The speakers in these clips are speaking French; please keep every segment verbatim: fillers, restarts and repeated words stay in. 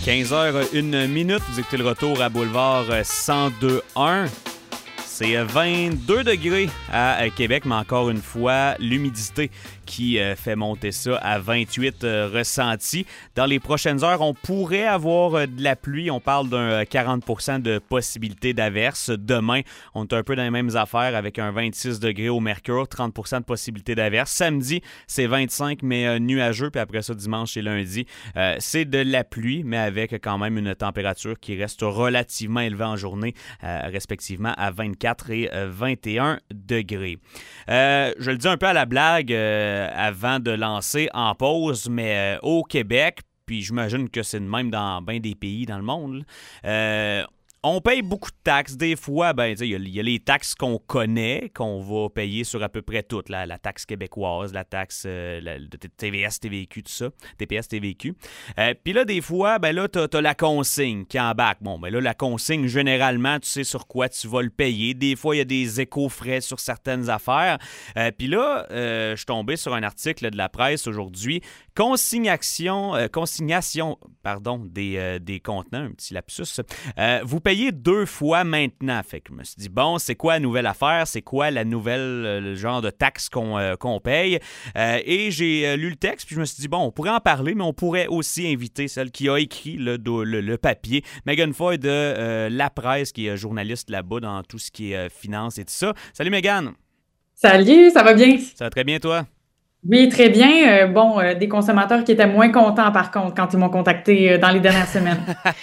quinze heures une minute, vous écoutez le retour à Boulevard cent deux un. C'est vingt-deux degrés à Québec, mais encore une fois, l'humidité qui fait monter ça à vingt-huit ressentis. Dans les prochaines heures, on pourrait avoir de la pluie. On parle d'un quarante pour cent de possibilité d'averse. Demain, on est un peu dans les mêmes affaires avec un vingt-six degrés au mercure, trente pour cent de possibilité d'averse. Samedi, c'est vingt-cinq, mais nuageux. Puis après ça, dimanche et lundi, euh, c'est de la pluie, mais avec quand même une température qui reste relativement élevée en journée, euh, respectivement à vingt-quatre et vingt et un degrés. Euh, je le dis un peu à la blague euh, avant de lancer en pause, mais euh, au Québec, puis j'imagine que c'est de même dans bien des pays dans le monde, euh, on paye beaucoup de taxes. Des fois, ben, il y, y a les taxes qu'on connaît, qu'on va payer sur à peu près toutes. La, la taxe québécoise, la taxe euh, la, de T V S, T V Q, tout ça. T P S, T V Q. Euh, Puis là, des fois, ben là, t'as, t'as la consigne qui embarque. Bon, ben là, la consigne, généralement, tu sais sur quoi tu vas le payer. Des fois, il y a des éco-frais sur certaines affaires. Euh, Puis là, euh, je suis tombé sur un article de la presse aujourd'hui. Consignation, euh, consignation pardon, des, euh, des contenants, un petit lapsus. Euh, vous payez deux fois maintenant. Fait que je me suis dit, bon, c'est quoi la nouvelle affaire? C'est quoi la nouvelle euh, le genre de taxe qu'on, euh, qu'on paye? Euh, et j'ai euh, lu le texte, puis je me suis dit, bon, on pourrait en parler, mais on pourrait aussi inviter celle qui a écrit le, le, le papier, Megan Foy de euh, La Presse, qui est journaliste là-bas dans tout ce qui est euh, finance et tout ça. Salut Megan! Salut, ça va bien? Ça va très bien, toi? Oui, très bien. Euh, bon, euh, des consommateurs qui étaient moins contents, par contre, quand ils m'ont contacté euh, dans les dernières semaines.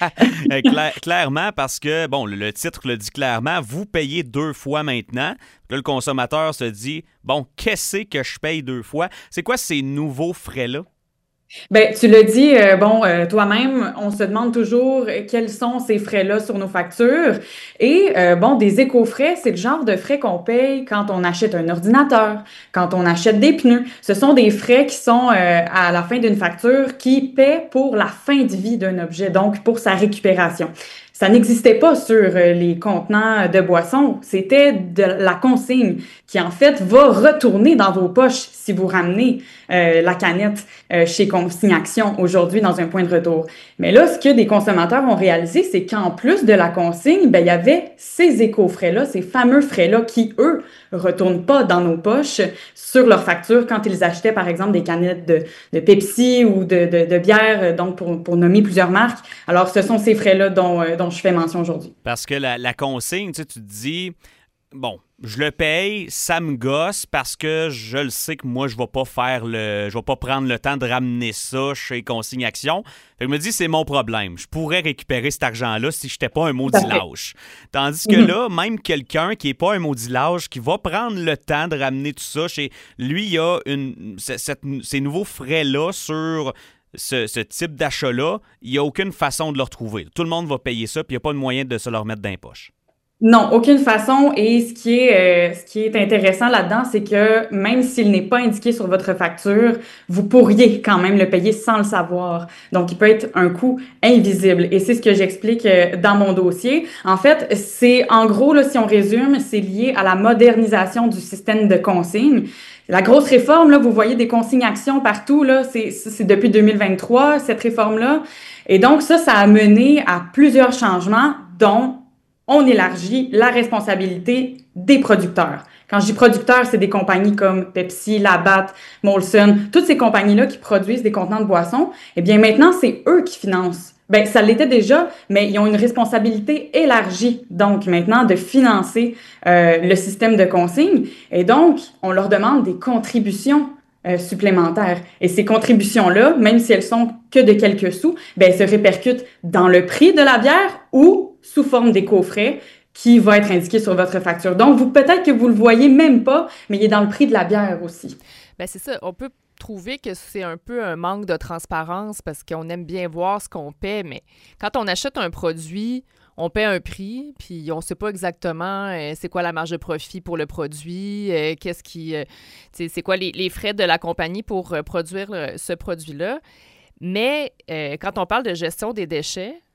Cla- clairement, parce que, bon, le, le titre le dit clairement, vous payez deux fois maintenant. Là, le consommateur se dit, bon, qu'est-ce que je paye deux fois? C'est quoi ces nouveaux frais-là? Ben, tu l'as dit, euh, bon, euh, toi-même, on se demande toujours euh, quels sont ces frais-là sur nos factures. Et euh, bon, des éco-frais, c'est le genre de frais qu'on paye quand on achète un ordinateur, quand on achète des pneus. Ce sont des frais qui sont euh, à la fin d'une facture qui paient pour la fin de vie d'un objet, donc pour sa récupération. Ça n'existait pas sur euh, les contenants de boissons. C'était de la consigne qui, en fait, va retourner dans vos poches si vous ramenez euh, la canette euh, chez Consigne Action aujourd'hui dans un point de retour. Mais là, ce que des consommateurs ont réalisé, c'est qu'en plus de la consigne, ben, il y avait ces éco-frais-là, ces fameux frais-là qui, eux, retournent pas dans nos poches sur leur facture quand ils achetaient, par exemple, des canettes de, de Pepsi ou de, de, de bière, donc pour, pour nommer plusieurs marques. Alors, ce sont ces frais-là dont, dont je fais mention aujourd'hui. Parce que la, la consigne, tu sais, tu te dis, bon, je le paye, ça me gosse parce que je le sais que moi, je vais pas faire le. Je vais pas prendre le temps de ramener ça chez Consigne Action. Fait que je me dis, c'est mon problème. Je pourrais récupérer cet argent-là si je n'étais pas un maudit lâche. Tandis que Mm-hmm. là, même quelqu'un qui n'est pas un maudit lâche, qui va prendre le temps de ramener tout ça chez lui, il y a une, cette, ces nouveaux frais-là sur. Ce, ce type d'achat-là, il n'y a aucune façon de le retrouver. Tout le monde va payer ça, puis il n'y a pas de moyen de se le remettre dans les poches. Non, aucune façon. Et ce qui est, euh, ce qui est intéressant là-dedans, c'est que même s'il n'est pas indiqué sur votre facture, vous pourriez quand même le payer sans le savoir. Donc, il peut être un coût invisible. Et c'est ce que j'explique euh, dans mon dossier. En fait, c'est en gros, là, si on résume, c'est lié à la modernisation du système de consigne. La grosse réforme, là, vous voyez des consignes actions partout, là, c'est, c'est depuis deux mille vingt-trois, cette réforme-là. Et donc, ça, ça a mené à plusieurs changements, dont on élargit la responsabilité des producteurs. Quand je dis producteurs, c'est des compagnies comme Pepsi, Labatt, Molson, toutes ces compagnies-là qui produisent des contenants de boissons. Eh bien, maintenant, c'est eux qui financent. Ben, ça l'était déjà, mais ils ont une responsabilité élargie, donc maintenant, de financer euh, le système de consigne. Et donc, on leur demande des contributions euh, supplémentaires. Et ces contributions-là, même si elles sont que de quelques sous, ben, elles se répercutent dans le prix de la bière ou sous forme d'éco-frais qui va être indiqué sur votre facture. Donc, vous peut-être que vous le voyez même pas, mais il est dans le prix de la bière aussi. Bien, c'est ça. On peut trouver que c'est un peu un manque de transparence parce qu'on aime bien voir ce qu'on paie, mais quand on achète un produit, on paie un prix, puis on ne sait pas exactement euh, c'est quoi la marge de profit pour le produit, euh, qu'est-ce qui, euh, c'est quoi les, les frais de la compagnie pour euh, produire le, ce produit-là. Mais euh, quand on parle de gestion des déchets,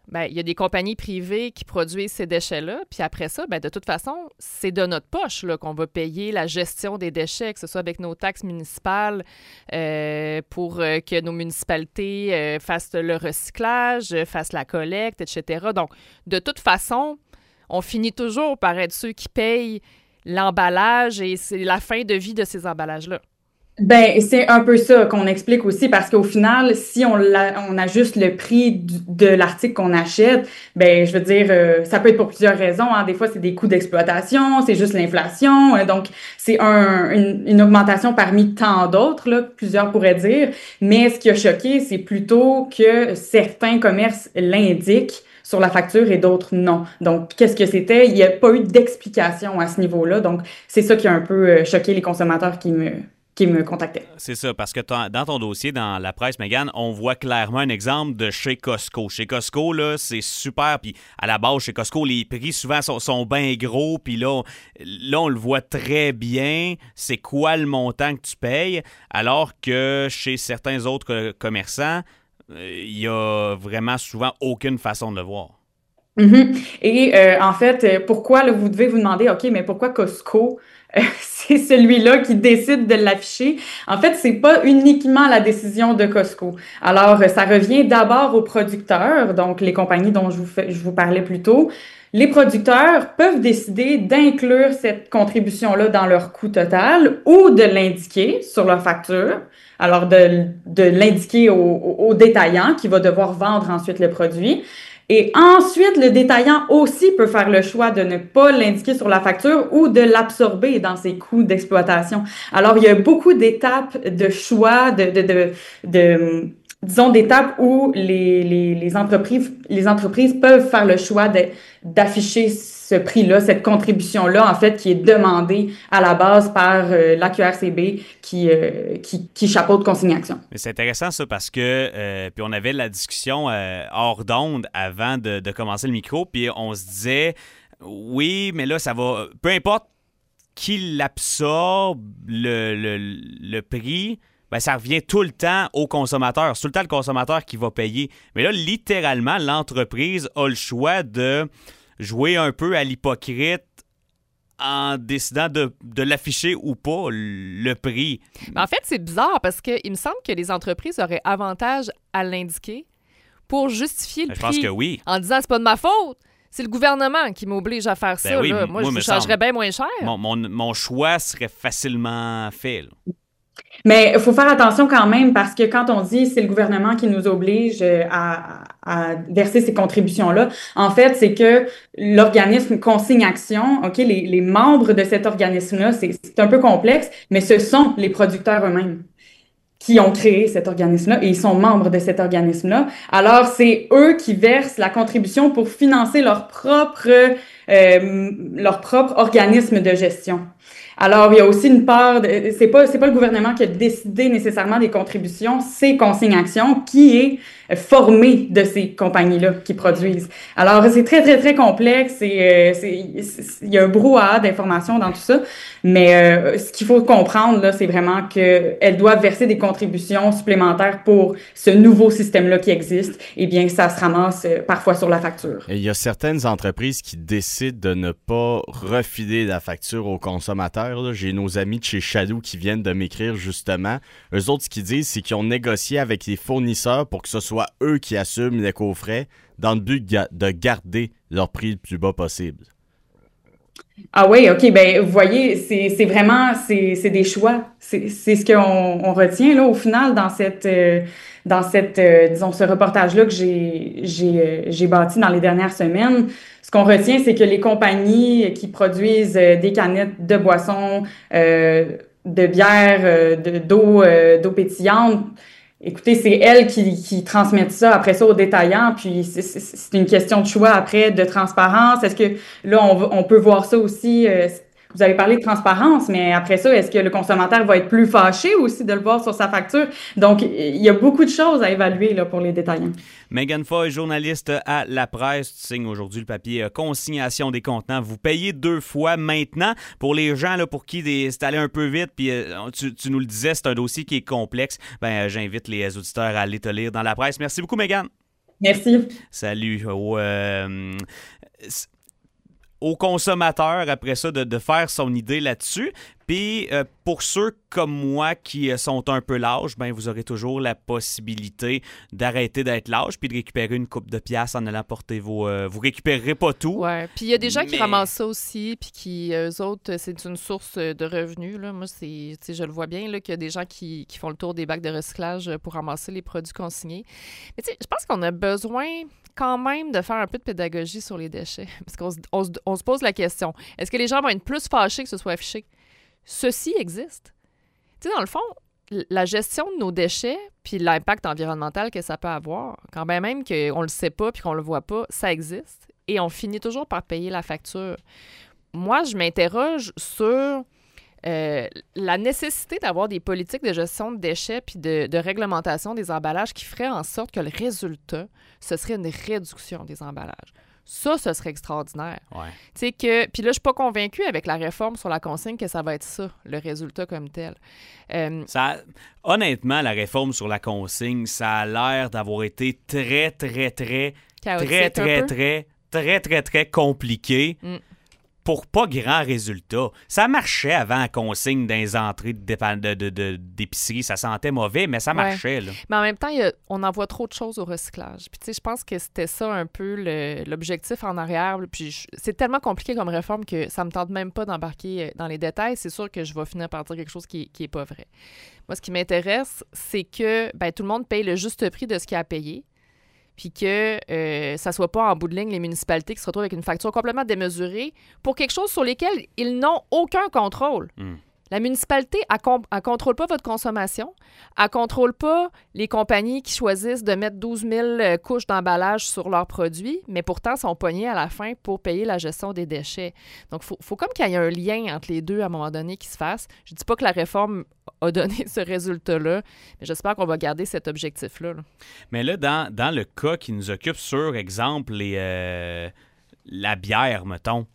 ben, il y a des compagnies privées qui produisent ces déchets-là. Puis après ça, ben, de toute façon, c'est de notre poche là, qu'on va payer la gestion des déchets, que ce soit avec nos taxes municipales euh, pour euh, que nos municipalités euh, fassent le recyclage, euh, fassent la collecte, et cetera. Donc, de toute façon, on finit toujours par être ceux qui payent l'emballage et c'est la fin de vie de ces emballages-là. Ben, c'est un peu ça qu'on explique aussi parce qu'au final, si on, la, on ajuste le prix du, de l'article qu'on achète, ben, je veux dire, euh, ça peut être pour plusieurs raisons. Hein. Des fois, c'est des coûts d'exploitation, c'est juste l'inflation. Euh, donc, c'est un, une, une augmentation parmi tant d'autres, là, plusieurs pourraient dire. Mais ce qui a choqué, c'est plutôt que certains commerces l'indiquent sur la facture et d'autres non. Donc, qu'est-ce que c'était? Il n'y a pas eu d'explication à ce niveau-là. Donc, c'est ça qui a un peu choqué les consommateurs qui me qui me contactaient. C'est ça, parce que dans ton dossier, dans la presse, Mégane, on voit clairement un exemple de chez Costco. Chez Costco, là, c'est super, puis à la base, chez Costco, les prix souvent sont, sont bien gros, puis là, là, on le voit très bien, c'est quoi le montant que tu payes, alors que chez certains autres commerçants, il euh, y a vraiment souvent aucune façon de le voir. Mm-hmm. Et euh, en fait, pourquoi, là, vous devez vous demander, OK, mais pourquoi Costco? C'est celui-là qui décide de l'afficher. En fait, c'est pas uniquement la décision de Costco. Alors, ça revient d'abord aux producteurs, donc les compagnies dont je vous, fais, je vous parlais plus tôt. Les producteurs peuvent décider d'inclure cette contribution-là dans leur coût total ou de l'indiquer sur leur facture. Alors, de, de l'indiquer au, au, au détaillant qui va devoir vendre ensuite le produit. Et ensuite, le détaillant aussi peut faire le choix de ne pas l'indiquer sur la facture ou de l'absorber dans ses coûts d'exploitation. Alors, il y a beaucoup d'étapes de choix, de, de, de, de disons, d'étapes où les, les, les entreprises, les entreprises peuvent faire le choix de, d'afficher ce prix-là, cette contribution-là, en fait, qui est demandée à la base par euh, l'A Q R C B qui, euh, qui, qui chapeaute Consigne-Action. Mais c'est intéressant ça parce que, euh, puis on avait la discussion euh, hors d'onde avant de, de commencer le micro, puis on se disait, oui, mais là, ça va, peu importe qui l'absorbe, le, le, le prix, ben, ça revient tout le temps au consommateur. C'est tout le temps le consommateur qui va payer. Mais là, littéralement, l'entreprise a le choix de jouer un peu à l'hypocrite en décidant de, de l'afficher ou pas, le prix. Mais en fait, c'est bizarre parce qu'il me semble que les entreprises auraient avantage à l'indiquer pour justifier le Je prix. pense que oui. En disant, c'est pas de ma faute. C'est le gouvernement qui m'oblige à faire ben ça. Oui, là. Moi, moi, je vous chargerais bien moins cher. Mon, mon, mon choix serait facilement fait. Là. Mais il faut faire attention quand même parce que quand on dit c'est le gouvernement qui nous oblige à, à verser ces contributions-là, en fait, c'est que l'organisme Consigne-Action, OK, les, les membres de cet organisme-là, c'est, c'est un peu complexe, mais ce sont les producteurs eux-mêmes qui ont créé cet organisme-là et ils sont membres de cet organisme-là. Alors, c'est eux qui versent la contribution pour financer leur propre, euh, leur propre organisme de gestion. Alors, il y a aussi une part, de, c'est pas, c'est pas le gouvernement qui a décidé nécessairement des contributions, c'est Consigne-Action qui est formé de ces compagnies-là qui produisent. Alors, c'est très, très, très complexe et euh, c'est, c'est, il y a un brouhaha d'informations dans tout ça, mais euh, ce qu'il faut comprendre, là, c'est vraiment qu'elles doivent verser des contributions supplémentaires pour ce nouveau système-là qui existe. Eh bien, ça se ramasse euh, parfois sur la facture. Et il y a certaines entreprises qui décident de ne pas refiler la facture aux consommateurs. Là. J'ai nos amis de chez Shadow qui viennent de m'écrire justement. Eux autres, ce qu'ils disent, c'est qu'ils ont négocié avec les fournisseurs pour que ce soit eux qui assument les coffrets dans le but de garder leur prix le plus bas possible. Ah oui, OK, ben vous voyez, c'est, c'est vraiment, c'est, c'est des choix. C'est, c'est ce qu'on on retient là au final dans cette, euh, dans cette, euh, disons, ce reportage-là que j'ai, j'ai, euh, j'ai bâti dans les dernières semaines. Ce qu'on retient, c'est que les compagnies qui produisent euh, des canettes de boissons, euh, de bière, euh, de, d'eau, euh, d'eau pétillante, écoutez, c'est elles qui, qui transmettent ça après ça aux détaillants, puis c'est, c'est, c'est une question de choix après, de transparence. Est-ce que là, on, on peut voir ça aussi? Euh, vous avez parlé de transparence, mais après ça, est-ce que le consommateur va être plus fâché aussi de le voir sur sa facture? Donc, il y a beaucoup de choses à évaluer là, pour les détaillants. Mégane Foy, journaliste à La Presse, tu signes aujourd'hui le papier euh, Consignation des contenants. Vous payez deux fois maintenant. Pour les gens là, pour qui des, c'est allé un peu vite, puis euh, tu, tu nous le disais, c'est un dossier qui est complexe, ben, euh, j'invite les auditeurs à aller te lire dans La Presse. Merci beaucoup, Mégane. Merci. Salut. Au, euh, au consommateur, après ça, de, de faire son idée là-dessus. Puis, euh, pour ceux comme moi qui euh, sont un peu lâches, ben vous aurez toujours la possibilité d'arrêter d'être lâche puis de récupérer une coupe de piastres en allant porter vos... Euh, vous récupérerez pas tout. Ouais. Puis il y a des gens mais... qui ramassent ça aussi, puis qui, eux autres, c'est une source de revenus. Là. Moi, c'est, je le vois bien, là, qu'il y a des gens qui, qui font le tour des bacs de recyclage pour ramasser les produits consignés. Mais tu sais, je pense qu'on a besoin quand même de faire un peu de pédagogie sur les déchets. Parce qu'on se, on se, on se pose la question, est-ce que les gens vont être plus fâchés que ce soit affiché? Ceci existe. Tu sais, dans le fond, la gestion de nos déchets puis l'impact environnemental que ça peut avoir, quand bien même qu'on le sait pas puis qu'on le voit pas, ça existe. Et on finit toujours par payer la facture. Moi, je m'interroge sur euh, la nécessité d'avoir des politiques de gestion de déchets puis de, de réglementation des emballages qui feraient en sorte que le résultat, ce serait une réduction des emballages. Ça, ce serait extraordinaire. Ouais. Tu sais que... Puis là, je suis pas convaincue avec la réforme sur la consigne que ça va être ça, le résultat comme tel. Euh... Ça, honnêtement, la réforme sur la consigne, ça a l'air d'avoir été très, très, très, Chaotique très, un très, peu. très, très, très, très compliqué. Mm. Pour pas grand résultat. Ça marchait avant la consigne dans les entrées de dépa- de, de, de, d'épicerie. Ça sentait mauvais, mais ça marchait. Ouais. Là. Mais en même temps, il y a, on envoie trop de choses au recyclage. Puis tu sais, je pense que c'était ça un peu le, l'objectif en arrière. Puis je, c'est tellement compliqué comme réforme que ça me tente même pas d'embarquer dans les détails. C'est sûr que je vais finir par dire quelque chose qui, qui est pas vrai. Moi, ce qui m'intéresse, c'est que ben, tout le monde paye le juste prix de ce qu'il a payé. Puis que euh, ça ne soit pas en bout de ligne les municipalités qui se retrouvent avec une facture complètement démesurée pour quelque chose sur lequel ils n'ont aucun contrôle. Mm. La municipalité, elle ne contrôle pas votre consommation, elle ne contrôle pas les compagnies qui choisissent de mettre douze mille couches d'emballage sur leurs produits, mais pourtant sont poignées à la fin pour payer la gestion des déchets. Donc, il faut, faut comme qu'il y ait un lien entre les deux à un moment donné qui se fasse. Je ne dis pas que la réforme a donné ce résultat-là, mais j'espère qu'on va garder cet objectif-là. Là. Mais là, dans, dans le cas qui nous occupe, sur exemple, les, euh, la bière, mettons,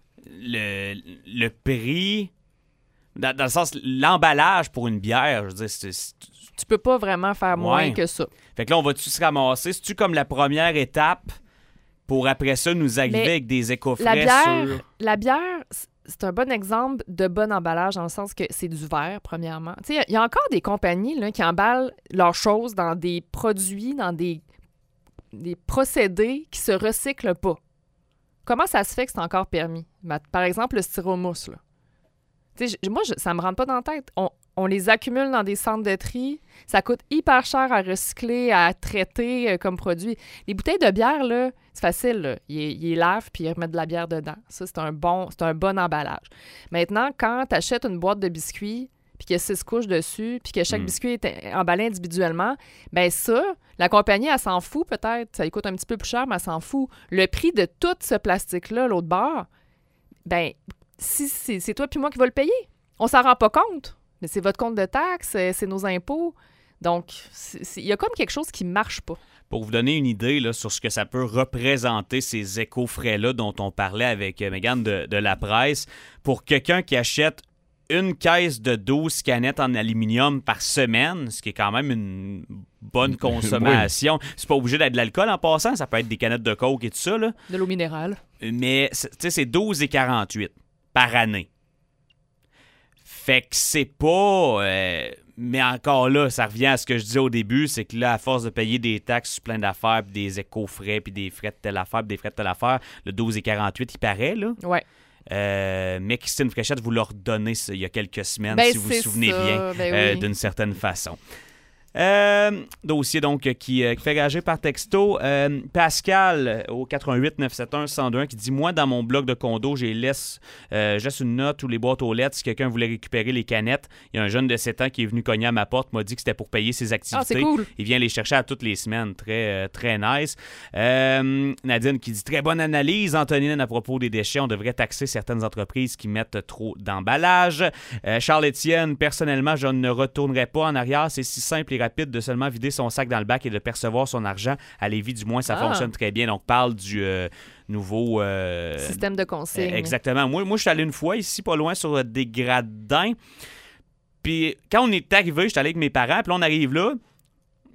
le, le prix... Dans, dans le sens, l'emballage pour une bière, je veux dire, c'est... c'est... Tu peux pas vraiment faire moins Ouais. que ça. Fait que là, on va-tu se ramasser? C'est-tu comme la première étape pour après ça nous arriver Mais avec des éco-frais La bière, sur... la bière, c'est un bon exemple de bon emballage dans le sens que c'est du verre, premièrement. Tu sais, il y a encore des compagnies là, qui emballent leurs choses dans des produits, dans des, des procédés qui se recyclent pas. Comment ça se fait que c'est encore permis? Par exemple, le styromousse, là. Tu sais, moi, je, ça me rentre pas dans la tête. On, on les accumule dans des centres de tri. Ça coûte hyper cher à recycler, à traiter euh, comme produit. Les bouteilles de bière, là, c'est facile. Là. Ils, ils les lavent puis ils remettent de la bière dedans. Ça, c'est un bon, c'est un bon emballage. Maintenant, quand tu achètes une boîte de biscuits puis qu'il y a six couches dessus puis que chaque Mm. biscuit est emballé individuellement, ben ça, la compagnie, elle s'en fout peut-être. Ça lui coûte un petit peu plus cher, mais elle s'en fout. Le prix de tout ce plastique-là, l'autre bord, ben si c'est, c'est toi puis moi qui va le payer. On s'en rend pas compte, mais c'est votre compte de taxes, c'est, c'est nos impôts. Donc, il y a comme quelque chose qui marche pas. Pour vous donner une idée là, sur ce que ça peut représenter, ces éco-frais-là dont on parlait avec euh, Mégane de, de la presse, pour quelqu'un qui achète une caisse de douze canettes en aluminium par semaine, ce qui est quand même une bonne consommation. Oui. C'est pas obligé d'être de l'alcool en passant, ça peut être des canettes de coke et tout ça. Là. De l'eau minérale. Mais tu sais, c'est douze et quarante-huit par année. Fait que c'est pas... Euh, mais encore là, ça revient à ce que je disais au début, c'est que là, à force de payer des taxes sur plein d'affaires, puis des éco-frais, puis des frais de telle affaire, puis des frais de telle affaire, le douze et quarante-huit, il paraît, là. Ouais. Euh, mais Christine Fréchette vous l'a redonné il y a quelques semaines, ben, si vous vous souvenez ça. bien, ben euh, oui. d'une certaine façon. Euh, dossier donc qui, euh, qui fait réagir par texto. Euh, Pascal au quatre un huit neuf sept un un zéro deux un qui dit « Moi, dans mon bloc de condo, j'ai laisse, euh, je laisse une note ou les boîtes aux lettres si quelqu'un voulait récupérer les canettes. Il y a un jeune de sept ans qui est venu cogner à ma porte, m'a dit que c'était pour payer ses activités. Ah, c'est cool. Il vient les chercher à toutes les semaines. Très, euh, très nice. Euh, Nadine qui dit « Très bonne analyse, Antonine, à propos des déchets. On devrait taxer certaines entreprises qui mettent trop d'emballage. Euh, Charles-Étienne, personnellement, je ne retournerai pas en arrière. C'est si simple et rapide de seulement vider son sac dans le bac et de percevoir son argent. À Lévis, du moins, ça Ah. fonctionne très bien. Donc, parle du euh, nouveau... Euh, Système de consigne. euh, exactement. Moi, moi je suis allé une fois ici, pas loin, sur des gradins. Puis, quand on est arrivé, j'étais allé avec mes parents. Puis là, on arrive là.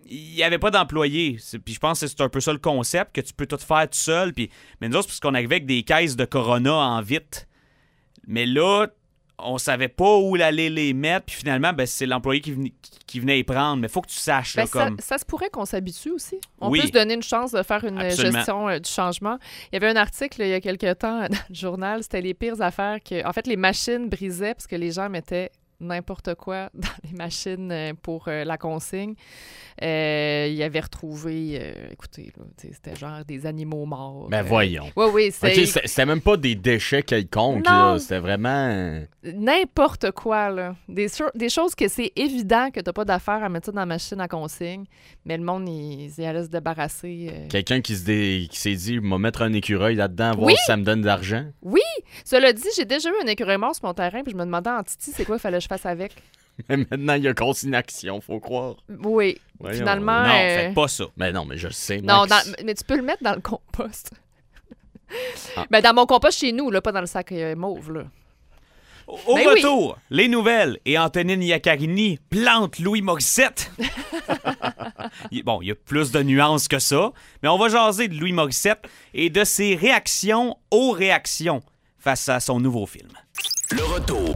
il n'y avait pas d'employés. C'est, puis je pense que c'est un peu ça le concept, que tu peux tout faire tout seul. Puis, mais nous autres, c'est parce qu'on arrivait avec des caisses de Corona en vite. Mais là, on savait pas où aller les mettre. Puis finalement, ben, c'est l'employé qui venait, qui venait y prendre. Mais il faut que tu saches. Ben, Là, ça, comme... ça se pourrait qu'on s'habitue aussi. On Oui. peut se donner une chance de faire une Absolument. gestion euh, du changement. Il y avait un article là, il y a quelques temps dans le journal. C'était les pires affaires que... En fait, les machines brisaient parce que les gens mettaient n'importe quoi dans les machines pour euh, la consigne. Euh, il avait retrouvé, euh, écoutez, là, c'était genre des animaux morts. Ben euh, voyons. Oui, oui, c'est... OK, c'était, c'était même pas des déchets quelconques, Non. là. C'était vraiment... N'importe quoi, là. Des, cho- des choses que c'est évident que t'as pas d'affaire à mettre ça dans la machine à consigne, mais le monde, il, il allait se débarrasser. euh. Quelqu'un qui, se dé... qui s'est dit, va mettre un écureuil là-dedans, voir Oui. si ça me donne de l'argent. Cela dit, j'ai déjà eu un écureuil mort sur mon terrain, puis je me demandais en Titi, c'est quoi il fallait que je fasse avec. Mais maintenant, il y a consignation, faut croire. Oui, Voyons. finalement... Non, euh, faites pas ça. Mais non, mais je sais. Non, Max. dans- mais tu peux le mettre dans le compost. Ah. Ben, dans mon compost chez nous, là, pas dans le sac euh, mauve, là. Au au Ben oui. retour, les nouvelles et Antonine Iaccarini plante Louis Morissette. Il- bon, il y a plus de nuances que ça, mais on va jaser de Louis Morissette et de ses réactions aux réactions face à son nouveau film. Le retour.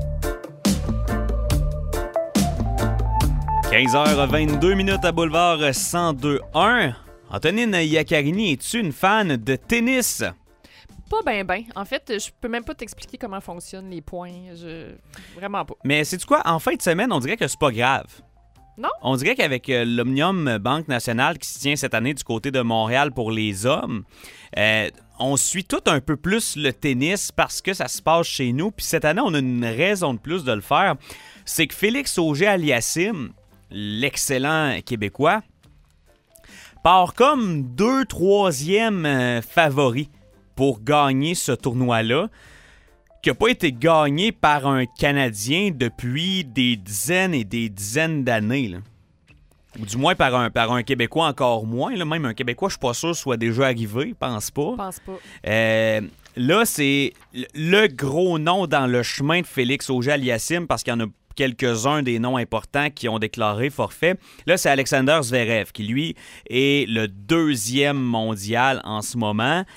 quinze heures vingt-deux minutes à Boulevard cent deux un. Antonine Iaccarini, es-tu une fan de tennis? Pas ben ben. En fait, je peux même pas t'expliquer comment fonctionnent les points. Je... Vraiment pas. Mais sais-tu quoi? En fin de semaine, on dirait que c'est pas grave. Non? On dirait qu'avec euh, l'Omnium Banque Nationale qui se tient cette année du côté de Montréal pour les hommes, euh, on suit tout un peu plus le tennis parce que ça se passe chez nous. Puis cette année, on a une raison de plus de le faire. C'est que Félix Auger-Aliassime, l'excellent Québécois, part comme deux, troisième euh, favori pour gagner ce tournoi-là, qui n'a pas été gagné par un Canadien depuis des dizaines et des dizaines d'années. Là. Ou du moins par un, par un Québécois encore moins. Là. Même un Québécois, je suis pas sûr soit déjà arrivé, je pense pas. Je pense pas. Euh, là, c'est le gros nom dans le chemin de Félix Auger-Aliassime parce qu'il y en a quelques-uns des noms importants qui ont déclaré forfait. Là, c'est Alexander Zverev qui, lui, est le deuxième mondial en ce moment.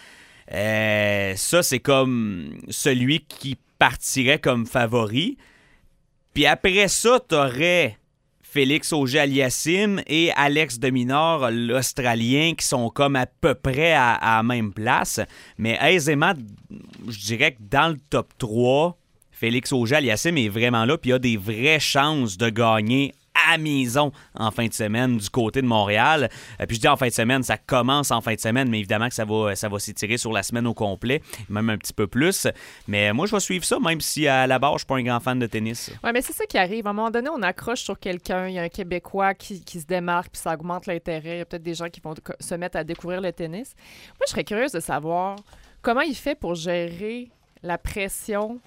Euh, ça, c'est comme celui qui partirait comme favori. Puis après ça, t'aurais Félix Auger-Aliassime et Alex de Minaur, l'Australien, qui sont comme à peu près à, à la même place. Mais aisément, je dirais que dans le top trois, Félix Auger-Aliassime est vraiment là, puis il a des vraies chances de gagner à maison en fin de semaine du côté de Montréal. Euh, puis je dis en fin de semaine, ça commence en fin de semaine, mais évidemment que ça va, ça va s'étirer sur la semaine au complet, même un petit peu plus. Mais moi, je vais suivre ça, même si à la base, je suis pas un grand fan de tennis. Oui, mais c'est ça qui arrive. À un moment donné, on accroche sur quelqu'un. Il y a un Québécois qui, qui se démarque, puis ça augmente l'intérêt. Il y a peut-être des gens qui vont co- se mettre à découvrir le tennis. Moi, je serais curieuse de savoir comment il fait pour gérer la pression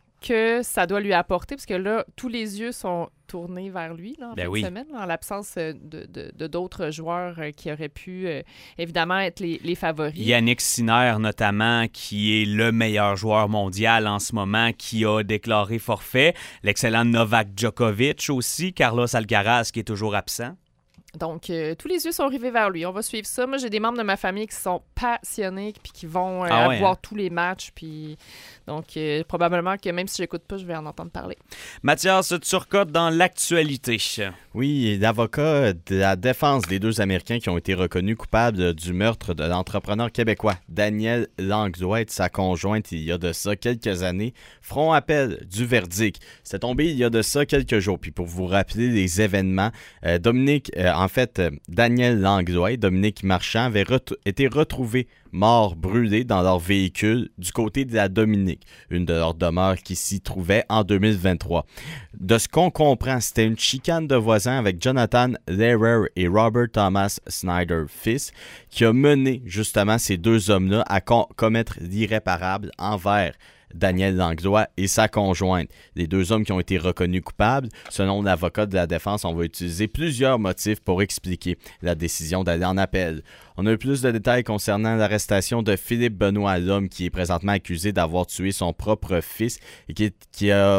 que ça doit lui apporter, parce que là, tous les yeux sont tournés vers lui là, en Ben fin oui. de semaine, là, en l'absence euh, de, de, de d'autres joueurs euh, qui auraient pu, euh, évidemment, être les, les favoris. Yannick Sinner, notamment, qui est le meilleur joueur mondial en ce moment, qui a déclaré forfait. L'excellent Novak Djokovic aussi. Carlos Alcaraz, qui est toujours absent. Donc, euh, tous les yeux sont rivés vers lui. On va suivre ça. Moi, j'ai des membres de ma famille qui sont passionnés puis qui vont euh, Ah ouais, voir hein? tous les matchs. Puis, donc, euh, probablement que même si j'écoute pas, je vais en entendre parler. Mathias Turcotte dans l'actualité. Oui, l'avocat de la défense des deux Américains qui ont été reconnus coupables du meurtre de l'entrepreneur québécois Daniel Langlois et de sa conjointe il y a de ça quelques années feront appel du verdict. C'est tombé il y a de ça quelques jours. Puis pour vous rappeler les événements, euh, Dominique, euh, en fait, euh, Daniel Langlois et Dominique Marchand avaient ret- été retrouvés morts brûlés dans leur véhicule du côté de la Dominique, une de leurs demeures qui s'y trouvait en deux mille vingt-trois. De ce qu'on comprend, c'était une chicane de voisins avec Jonathan Lehrer et Robert Thomas Snyder, fils, qui a mené justement ces deux hommes-là à com- commettre l'irréparable envers Daniel Langlois et sa conjointe. Les deux hommes qui ont été reconnus coupables, selon l'avocat de la défense, on va utiliser plusieurs motifs pour expliquer la décision d'aller en appel. On a eu plus de détails concernant l'arrestation de Philippe Benoît, l'homme qui est présentement accusé d'avoir tué son propre fils et qui, est- qui a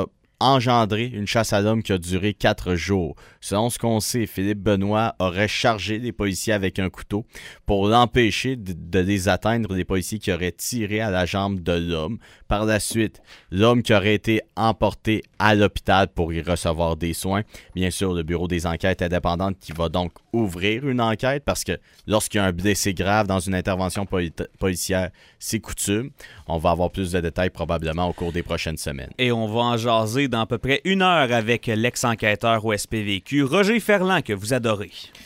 engendré une chasse à l'homme qui a duré quatre jours. Selon ce qu'on sait, Philippe Benoît aurait chargé les policiers avec un couteau pour l'empêcher de, de les atteindre, des policiers qui auraient tiré à la jambe de l'homme. Par la suite, l'homme qui aurait été emporté à l'hôpital pour y recevoir des soins. Bien sûr, le bureau des enquêtes indépendantes qui va donc ouvrir une enquête parce que lorsqu'il y a un blessé grave dans une intervention poli- policière, c'est coutume. On va avoir plus de détails probablement au cours des prochaines semaines. Et on va en jaser dans à peu près une heure avec l'ex-enquêteur au S P V Q, Roger Ferland, que vous adorez.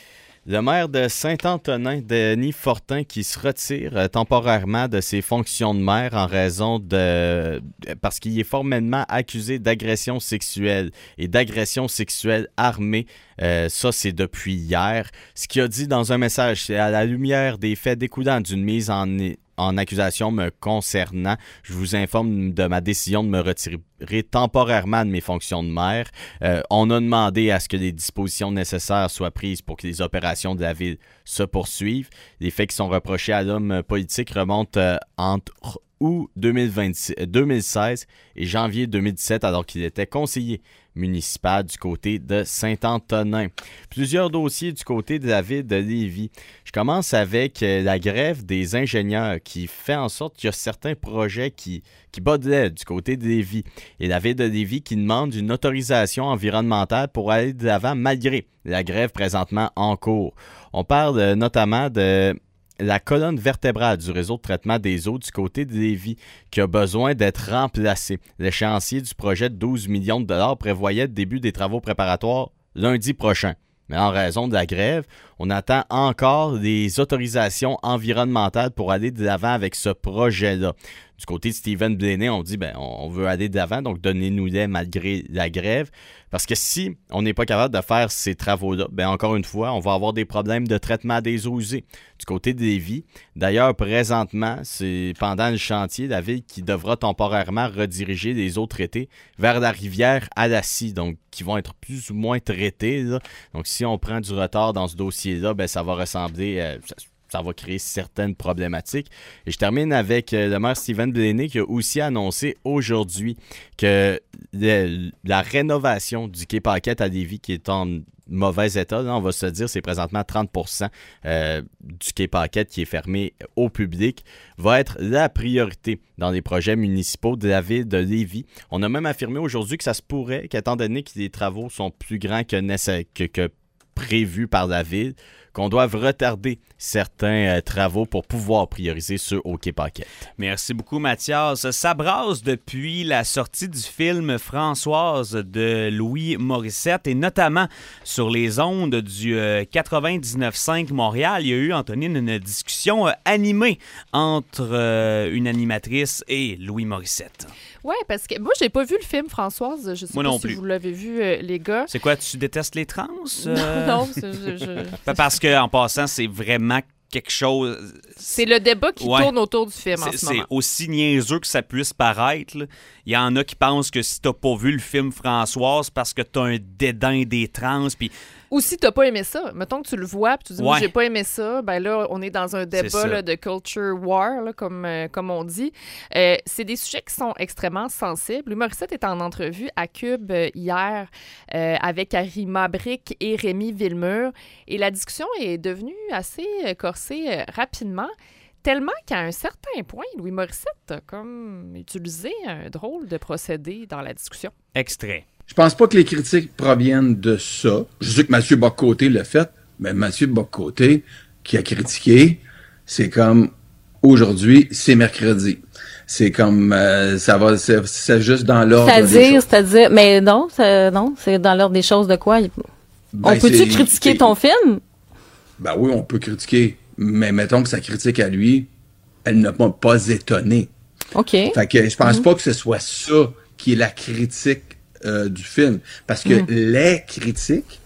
Le maire de Saint-Antonin, Denis Fortin, qui se retire euh, temporairement de ses fonctions de maire en raison de... parce qu'il est formellement accusé d'agression sexuelle et d'agression sexuelle armée. Euh, ça, c'est depuis hier. Ce qu'il a dit dans un message, c'est à la lumière des faits découlant d'une mise en... en accusation me concernant, je vous informe de ma décision de me retirer temporairement de mes fonctions de maire. Euh, on a demandé à ce que les dispositions nécessaires soient prises pour que les opérations de la ville se poursuivent. Les faits qui sont reprochés à l'homme politique remontent euh, entre août deux mille vingt, deux mille seize et janvier deux mille dix-sept, alors qu'il était conseiller municipal du côté de Saint-Antonin. Plusieurs dossiers du côté de la ville de Lévis. Je commence avec euh, la grève des ingénieurs qui fait en sorte qu'il y a certains projets qui, qui battent de l'aile du côté de Lévis. Et la ville de Lévis qui demande une autorisation environnementale pour aller de l'avant malgré la grève présentement en cours. On parle euh, notamment de la colonne vertébrale du réseau de traitement des eaux du côté de Lévis qui a besoin d'être remplacée. L'échéancier du projet de douze millions de dollars prévoyait le début des travaux préparatoires lundi prochain. Mais en raison de la grève, on attend encore des autorisations environnementales pour aller de l'avant avec ce projet-là. Du côté de Stephen Blaney, on dit ben on veut aller de l'avant, donc donnez-nous-les malgré la grève. Parce que si on n'est pas capable de faire ces travaux-là, ben encore une fois, on va avoir des problèmes de traitement des eaux usées du côté de Lévis. D'ailleurs, présentement, c'est pendant le chantier, la ville qui devra temporairement rediriger les eaux traitées vers la rivière à la scie, donc qui vont être plus ou moins traitées, là. Donc si on prend du retard dans ce dossier-là, ben ça va ressembler... Euh, ça, ça va créer certaines problématiques. Et je termine avec euh, le maire Stephen Blaney qui a aussi annoncé aujourd'hui que le, la rénovation du quai Paquette à Lévis, qui est en mauvais état, là, on va se dire, c'est présentement trente pour cent euh, du quai Paquette qui est fermé au public, va être la priorité dans les projets municipaux de la ville de Lévis. On a même affirmé aujourd'hui que ça se pourrait, qu'étant donné que les travaux sont plus grands que, que, que prévus par la ville, qu'on doive retarder certains euh, travaux pour pouvoir prioriser ceux au quai Paquette. Merci beaucoup, Mathias. Ça brasse depuis la sortie du film Françoise de Louis Morissette et notamment sur les ondes du euh, quatre-vingt-dix-neuf cinq Montréal. Il y a eu, Antonine, une discussion euh, animée entre euh, une animatrice et Louis Morissette. Oui, parce que moi, j'ai pas vu le film Françoise. Je sais moi pas non si plus. vous l'avez vu, euh, les gars. C'est quoi, tu détestes les trans? Euh... Non, non, c'est, je, je... Parce que en passant, c'est vraiment quelque chose... C'est le débat qui ouais. tourne autour du film c'est, en ce moment. C'est aussi niaiseux que ça puisse paraître. Là. Il y en a qui pensent que si t'as pas vu le film Françoise, parce que t'as un dédain des trans, puis... Ou si t'as pas aimé ça, mettons que tu le vois, puis tu dis ouais. moi j'ai pas aimé ça, ben là on est dans un débat là, de culture war, là, comme, euh, comme on dit. Euh, c'est des sujets qui sont extrêmement sensibles. Louis Morissette est en entrevue à Cube euh, hier euh, avec Arima Brick et Rémi Villemur, et la discussion est devenue assez euh, corsée euh, rapidement. Tellement qu'à un certain point, Louis Morissette a comme utilisé un drôle de procédé dans la discussion. Extrait. Je pense pas que les critiques proviennent de ça. Je sais que M. Boccoté l'a fait, mais M. Boccoté, qui a critiqué, c'est comme aujourd'hui, c'est mercredi. C'est comme euh, ça va, c'est, c'est juste dans l'ordre c'est-à-dire, des choses. C'est-à-dire, mais non, c'est, non, c'est dans l'ordre des choses de quoi? Ben, on peut-tu critiquer c'est, ton film? Ben oui, on peut critiquer, mais mettons que sa critique à lui, elle n'a pas, pas étonné. OK. Fait que je pense mm-hmm. pas que ce soit ça qui est la critique euh, du film, parce que mm. les critiques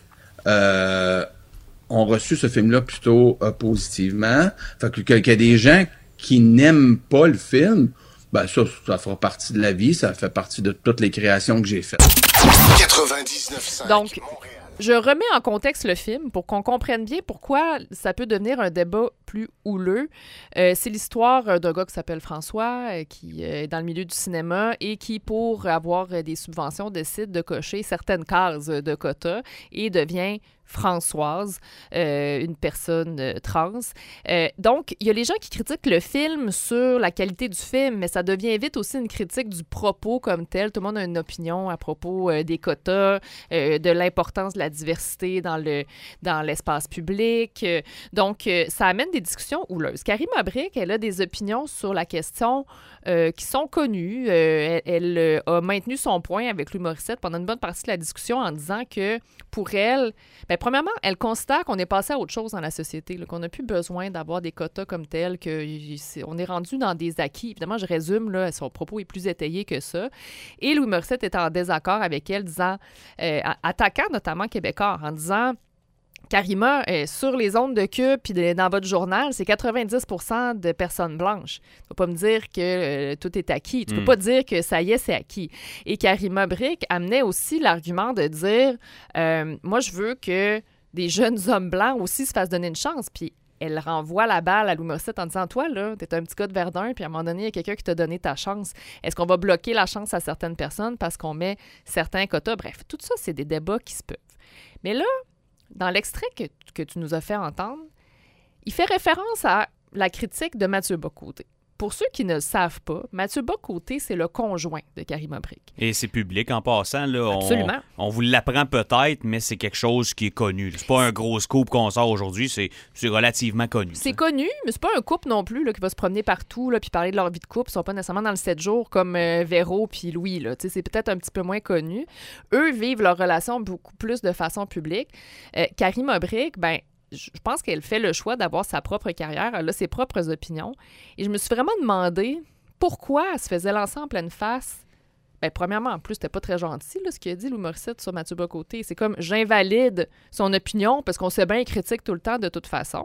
euh, ont reçu ce film-là plutôt euh, positivement. Fait que qu'il y a des gens qui n'aiment pas le film, ben ça, ça fera partie de la vie, ça fait partie de toutes les créations que j'ai faites. quatre-vingt-dix-neuf cinq Donc, je remets en contexte le film pour qu'on comprenne bien pourquoi ça peut devenir un débat plus houleux. Euh, c'est l'histoire d'un gars qui s'appelle François, euh, qui euh, est dans le milieu du cinéma et qui, pour avoir euh, des subventions, décide de cocher certaines cases de quota et devient Françoise, euh, une personne euh, trans. Euh, donc, il y a les gens qui critiquent le film sur la qualité du film, mais ça devient vite aussi une critique du propos comme tel. Tout le monde a une opinion à propos euh, des quotas, euh, de l'importance de la diversité dans, le, dans l'espace public. Euh, donc, euh, ça amène des discussions houleuses. Karima Brick, elle a des opinions sur la question euh, qui sont connues. Euh, elle elle euh, a maintenu son point avec Louis Morissette pendant une bonne partie de la discussion en disant que, pour elle, bien, premièrement, elle considère qu'on est passé à autre chose dans la société, là, qu'on n'a plus besoin d'avoir des quotas comme tels, qu'on est rendu dans des acquis. Évidemment, je résume, là, son propos est plus étayé que ça. Et Louis Morissette est en désaccord avec elle, disant, euh, attaquant notamment Québécois, en disant... Karima, euh, sur les ondes de Cube puis dans votre journal, c'est quatre-vingt-dix pour cent de personnes blanches. Tu ne peux pas me dire que euh, tout est acquis. Tu ne peux Mm. pas dire que ça y est, c'est acquis. Et Karima Brick amenait aussi l'argument de dire euh, moi, je veux que des jeunes hommes blancs aussi se fassent donner une chance. Puis elle renvoie la balle à Louis Morissette en disant toi, là, t'es un petit gars de Verdun, puis à un moment donné, il y a quelqu'un qui t'a donné ta chance. Est-ce qu'on va bloquer la chance à certaines personnes parce qu'on met certains quotas? Bref, tout ça, c'est des débats qui se peuvent. Mais là, dans l'extrait que, que tu nous as fait entendre, il fait référence à la critique de Mathieu Bock-Côté. Pour ceux qui ne le savent pas, Mathieu Bock-Côté, c'est le conjoint de Karima Brick. Et c'est public en passant. Là, on, Absolument. on vous l'apprend peut-être, mais c'est quelque chose qui est connu. C'est pas un gros scoop qu'on sort aujourd'hui, c'est, c'est relativement connu. C'est ça. connu, mais c'est pas un couple non plus là, qui va se promener partout là, puis parler de leur vie de couple. Ils sont pas nécessairement dans le sept jours comme euh, Véro puis Louis. Là. C'est peut-être un petit peu moins connu. Eux vivent leur relation beaucoup plus de façon publique. Euh, Karima Brick, ben je pense qu'elle fait le choix d'avoir sa propre carrière, elle a ses propres opinions. Et je me suis vraiment demandé pourquoi elle se faisait lancer en pleine face. Bien, premièrement, en plus, c'était pas très gentil, là, ce qu'il a dit, Louis Morissette, sur Mathieu Bock-Côté. C'est comme, j'invalide son opinion parce qu'on sait bien qu'il critique tout le temps de toute façon.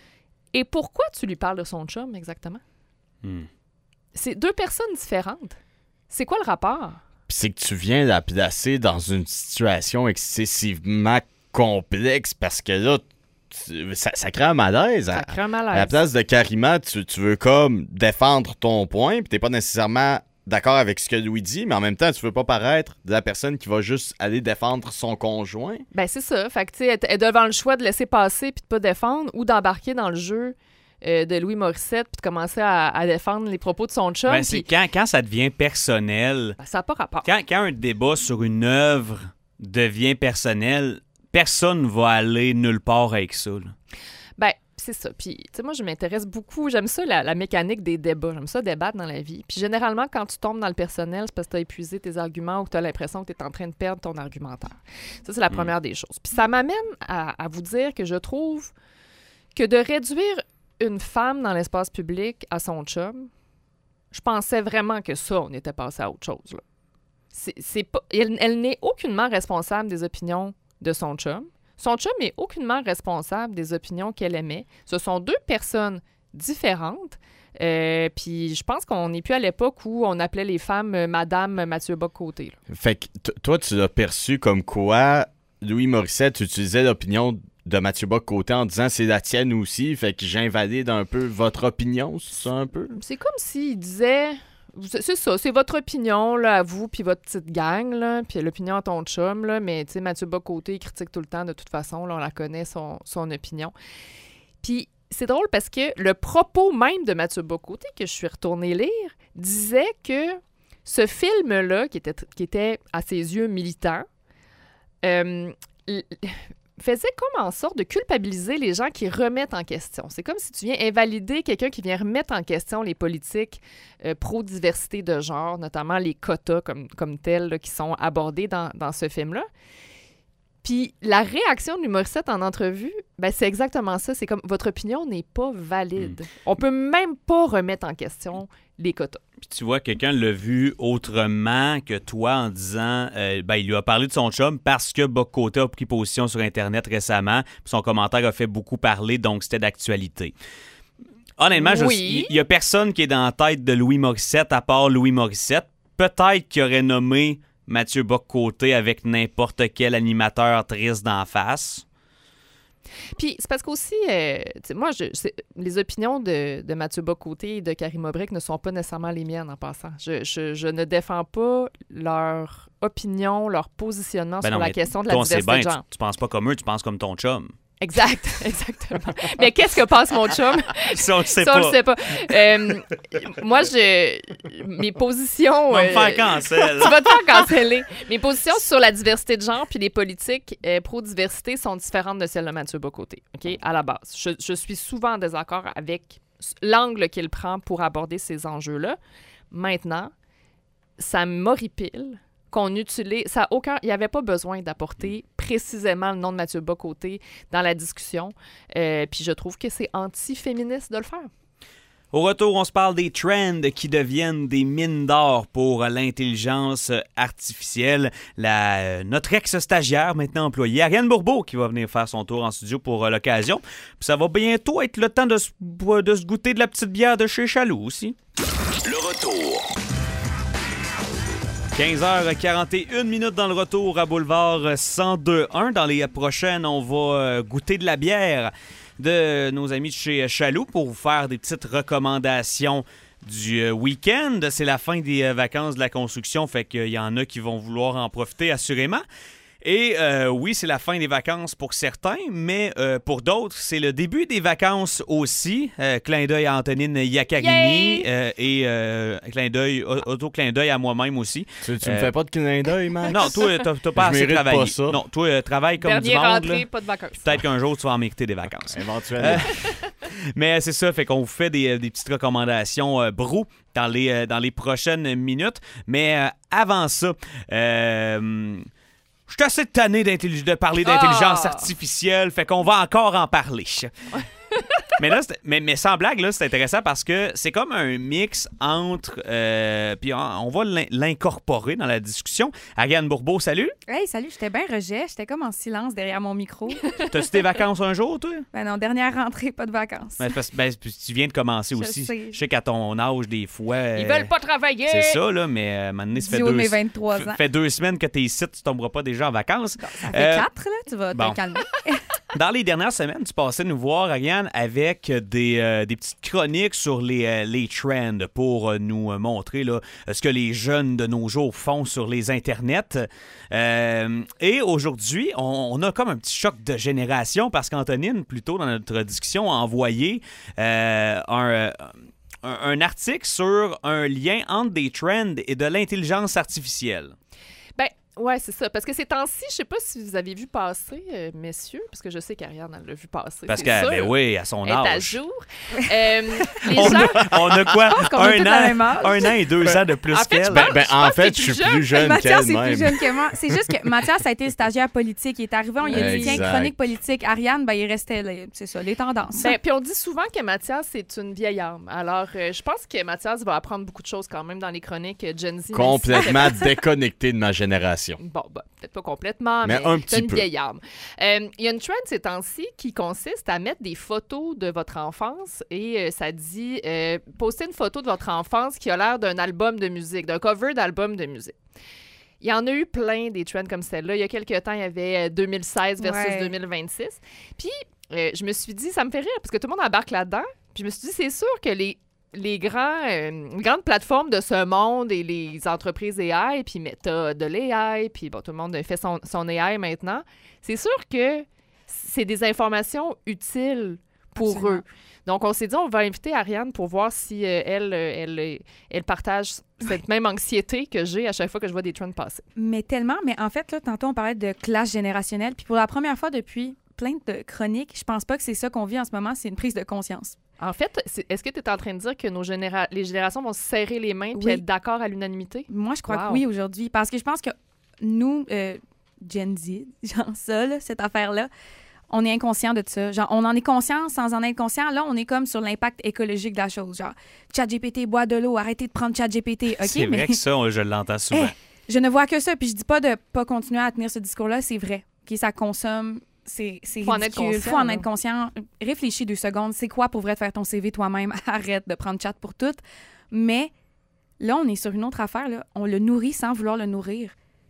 Et pourquoi tu lui parles de son chum, exactement? Hmm. C'est deux personnes différentes. C'est quoi le rapport? Puis c'est que tu viens la placer dans une situation excessivement complexe parce que là, tu- ça, ça crée un malaise. Ça À, crée un à la malaise. place de Karima, tu, tu veux comme défendre ton point, puis t'es pas nécessairement d'accord avec ce que Louis dit, mais en même temps, tu veux pas paraître de la personne qui va juste aller défendre son conjoint. Ben c'est ça. Fait que, tu sais, elle est devant le choix de laisser passer puis de pas défendre ou d'embarquer dans le jeu euh, de Louis Morissette puis de commencer à, à défendre les propos de son chum. Ben, c'est puis- quand, quand ça devient personnel, Ben, ça n'a pas rapport. quand, quand un débat sur une œuvre devient personnel, personne va aller nulle part avec ça. là. Ben, c'est ça. Puis, tu sais, moi, je m'intéresse beaucoup. J'aime ça, la, la mécanique des débats. J'aime ça, débattre dans la vie. Puis, généralement, quand tu tombes dans le personnel, c'est parce que tu as épuisé tes arguments ou que tu as l'impression que tu es en train de perdre ton argumentaire. Ça, c'est la première des choses. Puis, ça m'amène à, à vous dire que je trouve que de réduire une femme dans l'espace public à son chum, je pensais vraiment que ça, on était passé à autre chose. Là. C'est, c'est pas, elle, elle n'est aucunement responsable des opinions de son chum. Son chum est aucunement responsable des opinions qu'elle émet. Ce sont deux personnes différentes. Euh, puis je pense qu'on n'est plus à l'époque où on appelait les femmes euh, Madame Mathieu Bock-Côté. là. Fait que t- toi, tu l'as perçu comme quoi Louis Morissette utilisait l'opinion de Mathieu Bock-Côté en disant c'est la tienne aussi, fait que j'invalide un peu votre opinion, c'est ça un peu? C'est comme s'il disait... C'est c'est ça, c'est votre opinion, là, à vous, puis votre petite gang, là, puis l'opinion à ton chum, là, mais, tu sais, Mathieu Bock-Côté, il critique tout le temps, de toute façon, là, on la connaît, son, son opinion. Puis c'est drôle parce que le propos même de Mathieu Bock-Côté, que je suis retournée lire, disait que ce film-là, qui était, qui était à ses yeux militant, euh, l- faisait comme en sorte de culpabiliser les gens qui remettent en question. C'est comme si tu viens invalider quelqu'un qui vient remettre en question les politiques euh, pro-diversité de genre, notamment les quotas comme, comme tels là, qui sont abordés dans, dans ce film-là. Puis la réaction de l'humoriste en entrevue, ben c'est exactement ça. C'est comme, votre opinion n'est pas valide. Mm. On peut même pas remettre en question les quotas. Puis tu vois, quelqu'un l'a vu autrement que toi en disant, euh, ben il lui a parlé de son chum parce que Bock-Côté a pris position sur Internet récemment, puis son commentaire a fait beaucoup parler, donc c'était d'actualité. Honnêtement, oui. il y a personne qui est dans la tête de Louis Morissette à part Louis Morissette. Peut-être qu'il aurait nommé Mathieu Bock-Côté avec n'importe quel animateur triste d'en face. Puis c'est parce qu'aussi, euh, tu sais, moi, je, c'est- les opinions de, de Mathieu Bocoté et de Karim Aubric ne sont pas nécessairement les miennes en passant. Je, je, je ne défends pas leur opinion, leur positionnement Ben sur non, la mais question de la toi, on sait diversité bien, de tu, genre. tu penses pas comme eux, tu penses comme ton chum. Exact, exactement. Mais qu'est-ce que pense mon chum? Ça, on le sait Ça, on pas. le sait pas. Euh, moi, je, mes positions... On va me euh, faire cancel. Tu vas te faire canceller. Mes positions sur la diversité de genre puis les politiques euh, pro-diversité sont différentes de celles de Mathieu Bocoté, OK, à la base. Je, je suis souvent en désaccord avec l'angle qu'il prend pour aborder ces enjeux-là. Maintenant, ça m'horripile qu'on utilise... Ça a aucun... Il n'y avait pas besoin d'apporter précisément le nom de Mathieu Bocoté dans la discussion. Euh, puis je trouve que c'est anti-féministe de le faire. Au retour, on se parle des trends qui deviennent des mines d'or pour l'intelligence artificielle. La, euh, notre ex-stagiaire, maintenant employée, Ariane Bourbeau, qui va venir faire son tour en studio pour euh, l'occasion. Puis ça va bientôt être le temps de se, de se goûter de la petite bière de chez Chaloux aussi. Le retour. quinze heures quarante et une minutes dans le retour à Boulevard cent deux un. Dans les prochaines, on va euh, goûter de la bière de nos amis de chez Chaloux pour vous faire des petites recommandations du euh, week-end. C'est la fin des euh, vacances de la construction, fait qu'il y en a qui vont vouloir en profiter assurément. Et euh, oui, c'est la fin des vacances pour certains, mais euh, pour d'autres, c'est le début des vacances aussi. Euh, clin d'œil à Antonine Iaccarini euh, et euh, clin d'œil, auto-clin d'œil à moi-même aussi. Tu, tu Euh, me fais pas de clin d'œil, Max? Non, toi, t'as, t'as pas Je assez mérite travaillé. pas ça. Non, toi, euh, travaille comme Dernier du monde. rentrée, là. pas de vacances. Peut-être qu'un jour, tu vas en mériter des vacances. Éventuellement. Mais c'est ça, fait qu'on vous fait des, des petites recommandations euh, brou dans les, euh, dans les prochaines minutes. Mais euh, avant ça, euh, je suis assez tanné d'intelli- de parler d'intelligence Ah! artificielle, fait qu'on va encore en parler. mais là, c'est- mais, mais sans blague, là, c'est intéressant parce que c'est comme un mix entre... Euh, puis on, on va l'in- l'incorporer dans la discussion. Ariane Bourbeau, salut! Hey, salut, j'étais bien rejet. J'étais comme en silence derrière mon micro. T'as-tu tes vacances un jour, toi? Ben non, dernière rentrée, pas de vacances. Ben, parce- ben, tu viens de commencer Je aussi. sais. Je sais qu'à ton âge, des fois... Ils euh, veulent pas travailler. C'est ça, là, mais euh, maintenant, ça fait Du haut de deux, mes vingt-trois ans. f- fait deux semaines que t'es ici, tu tomberas pas déjà en vacances. Bon, ça fait Euh, quatre, là. Tu vas bon. te calmer. Dans les dernières semaines, tu passais nous voir, Ariane, avec des, euh, des petites chroniques sur les, euh, les trends pour euh, nous euh, montrer là, ce que les jeunes de nos jours font sur les internets. Euh, et aujourd'hui, on, on a comme un petit choc de génération parce qu'Antonine, plus tôt dans notre discussion, a envoyé euh, un... euh, un, un article sur un lien entre des trends et de l'intelligence artificielle. Ben, ouais, c'est ça. Parce que ces temps-ci, je sais pas si vous avez vu passer, euh, messieurs, parce que je sais qu'Ariane elle l'a vu passer. Parce c'est que, sûr. ben oui, à son Elle est à âge. jour. Euh, les On gens... a, on a quoi? qu'on a Un tous an, la même âge. un an et deux ans de plus En fait, qu'elle. je Ben, pense- ben, je en pense fait, que je t'es suis plus plus jeune Mathias, qu'elle c'est plus même. jeune que moi. C'est juste que Mathias a été stagiaire politique. Il est arrivé, il a dit, tiens, Exact. chronique politique. Ariane, ben, il restait, là, c'est ça, les tendances. Ben, puis on dit souvent que Mathias, c'est une vieille âme. Alors, euh, je pense que Mathias va apprendre beaucoup de choses quand même dans les chroniques euh, Gen Z. même si Complètement déconnecté de ma génération. Bon, ben, peut-être pas complètement, mais, Mais un c'est petit une peu. vieille arme. Euh, Il y a une trend ces temps-ci qui consiste à mettre des photos de votre enfance et euh, ça dit euh, poster une photo de votre enfance qui a l'air d'un album de musique, d'un cover d'album de musique. Il y en a eu plein des trends comme celle-là. Il y a quelques temps, il y avait euh, deux mille seize versus Ouais. deux mille vingt-six. Puis, euh, je me suis dit, ça me fait rire parce que tout le monde embarque là-dedans. Puis, je me suis dit, c'est sûr que les les, grands, euh, les grandes plateformes de ce monde et les entreprises A I, puis Meta de l'A I, puis bon, tout le monde fait son, son A I maintenant, c'est sûr que c'est des informations utiles pour Absolument. eux. Donc, on s'est dit, on va inviter Ariane pour voir si euh, elle, euh, elle, euh, elle partage cette même anxiété que j'ai à chaque fois que je vois des trends passer. Mais tellement, mais en fait, là, tantôt, on parlait de classe générationnelle. Puis pour la première fois depuis plein de chroniques, je pense pas que c'est ça qu'on vit en ce moment, c'est une prise de conscience. En fait, c'est- est-ce que tu es en train de dire que nos généra- les générations vont se serrer les mains puis Oui. être d'accord à l'unanimité? Moi, je crois Wow. que oui aujourd'hui. Parce que je pense que nous, euh, Gen Z, genre ça, là, cette affaire-là, on est inconscient de ça. Genre, on en est conscient sans en être conscient. Là, on est comme sur l'impact écologique de la chose. Genre, ChatGPT, bois de l'eau, arrêtez de prendre ChatGPT. OK, c'est mais vrai que ça, on- je l'entends souvent. Eh, je ne vois que ça. Puis je dis pas de pas continuer à tenir ce discours-là, c'est vrai. OK, ça consomme, c'est c'est Faut en être ridicule. conscient, Faut en là. être conscient. Réfléchis deux secondes. C'est quoi pour vrai de faire ton C V toi-même? Arrête de prendre chat pour tout. Mais là, on est sur une autre affaire. Là. On le nourrit sans vouloir le nourrir.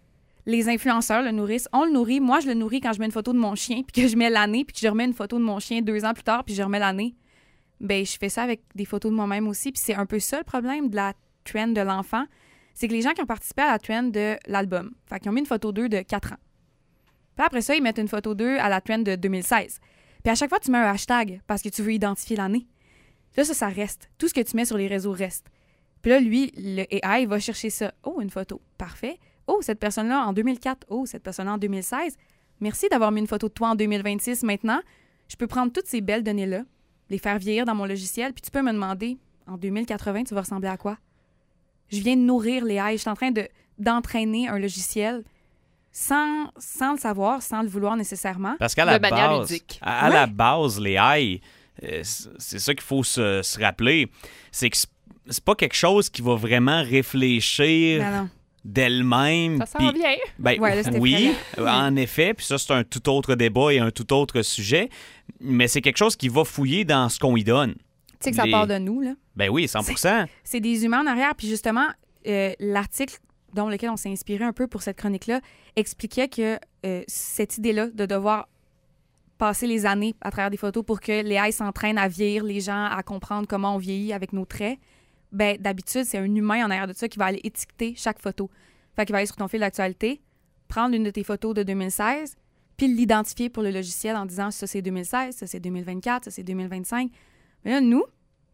les influenceurs le nourrissent. On le nourrit. Moi, je le nourris quand je mets une photo de mon chien, puis que je mets l'année, puis que je remets une photo de mon chien deux ans plus tard, puis je remets l'année. Ben, je fais ça avec des photos de moi-même aussi. Puis c'est un peu ça le problème de la trend de l'enfant. C'est que les gens qui ont participé à la trend de l'album, fait qu'ils ont mis une photo d'eux de quatre ans. Puis après ça, ils mettent une photo d'eux à la trend de deux mille seize. Puis à chaque fois, tu mets un hashtag parce que tu veux identifier l'année. Là, ça, ça reste. Tout ce que tu mets sur les réseaux reste. Puis là, lui, le A I va chercher ça. Oh, une photo. Parfait. Oh, cette personne-là en deux mille quatre. Oh, cette personne-là en deux mille seize. Merci d'avoir mis une photo de toi en deux mille vingt-six. Maintenant, je peux prendre toutes ces belles données-là, les faire vieillir dans mon logiciel, puis tu peux me demander, en deux mille quatre-vingts, tu vas ressembler à quoi? Je viens de nourrir l'A I. Je suis en train de, d'entraîner un logiciel sans, sans le savoir, sans le vouloir nécessairement. Parce qu'à la De manière base, ludique. à, à Ouais. la base, l'A I, euh, c'est c'est ça qu'il faut se, se rappeler, c'est que c'est- c'est pas quelque chose qui va vraiment réfléchir Ben non. d'elle-même. Ça s'en puis- vient. Ben, Ouais, là, c'était oui, effrayant. en effet, puis ça, c'est un tout autre débat et un tout autre sujet, mais c'est quelque chose qui va fouiller dans ce qu'on y donne. Tu sais que ça Les- part de nous, là. Ben oui, cent pour cent. C'est des humains en arrière. Puis justement, euh, l'article dont lequel on s'est inspiré un peu pour cette chronique-là expliquait que euh, cette idée-là de devoir passer les années à travers des photos pour que les A I s'entraînent à vieillir les gens, à comprendre comment on vieillit avec nos traits, ben d'habitude, c'est un humain en arrière de ça qui va aller étiqueter chaque photo. Fait qu'il va aller sur ton fil d'actualité, prendre une de tes photos de deux mille seize, puis l'identifier pour le logiciel en disant ça c'est deux mille seize, ça c'est deux mille vingt-quatre, ça c'est deux mille vingt-cinq. Mais là, nous,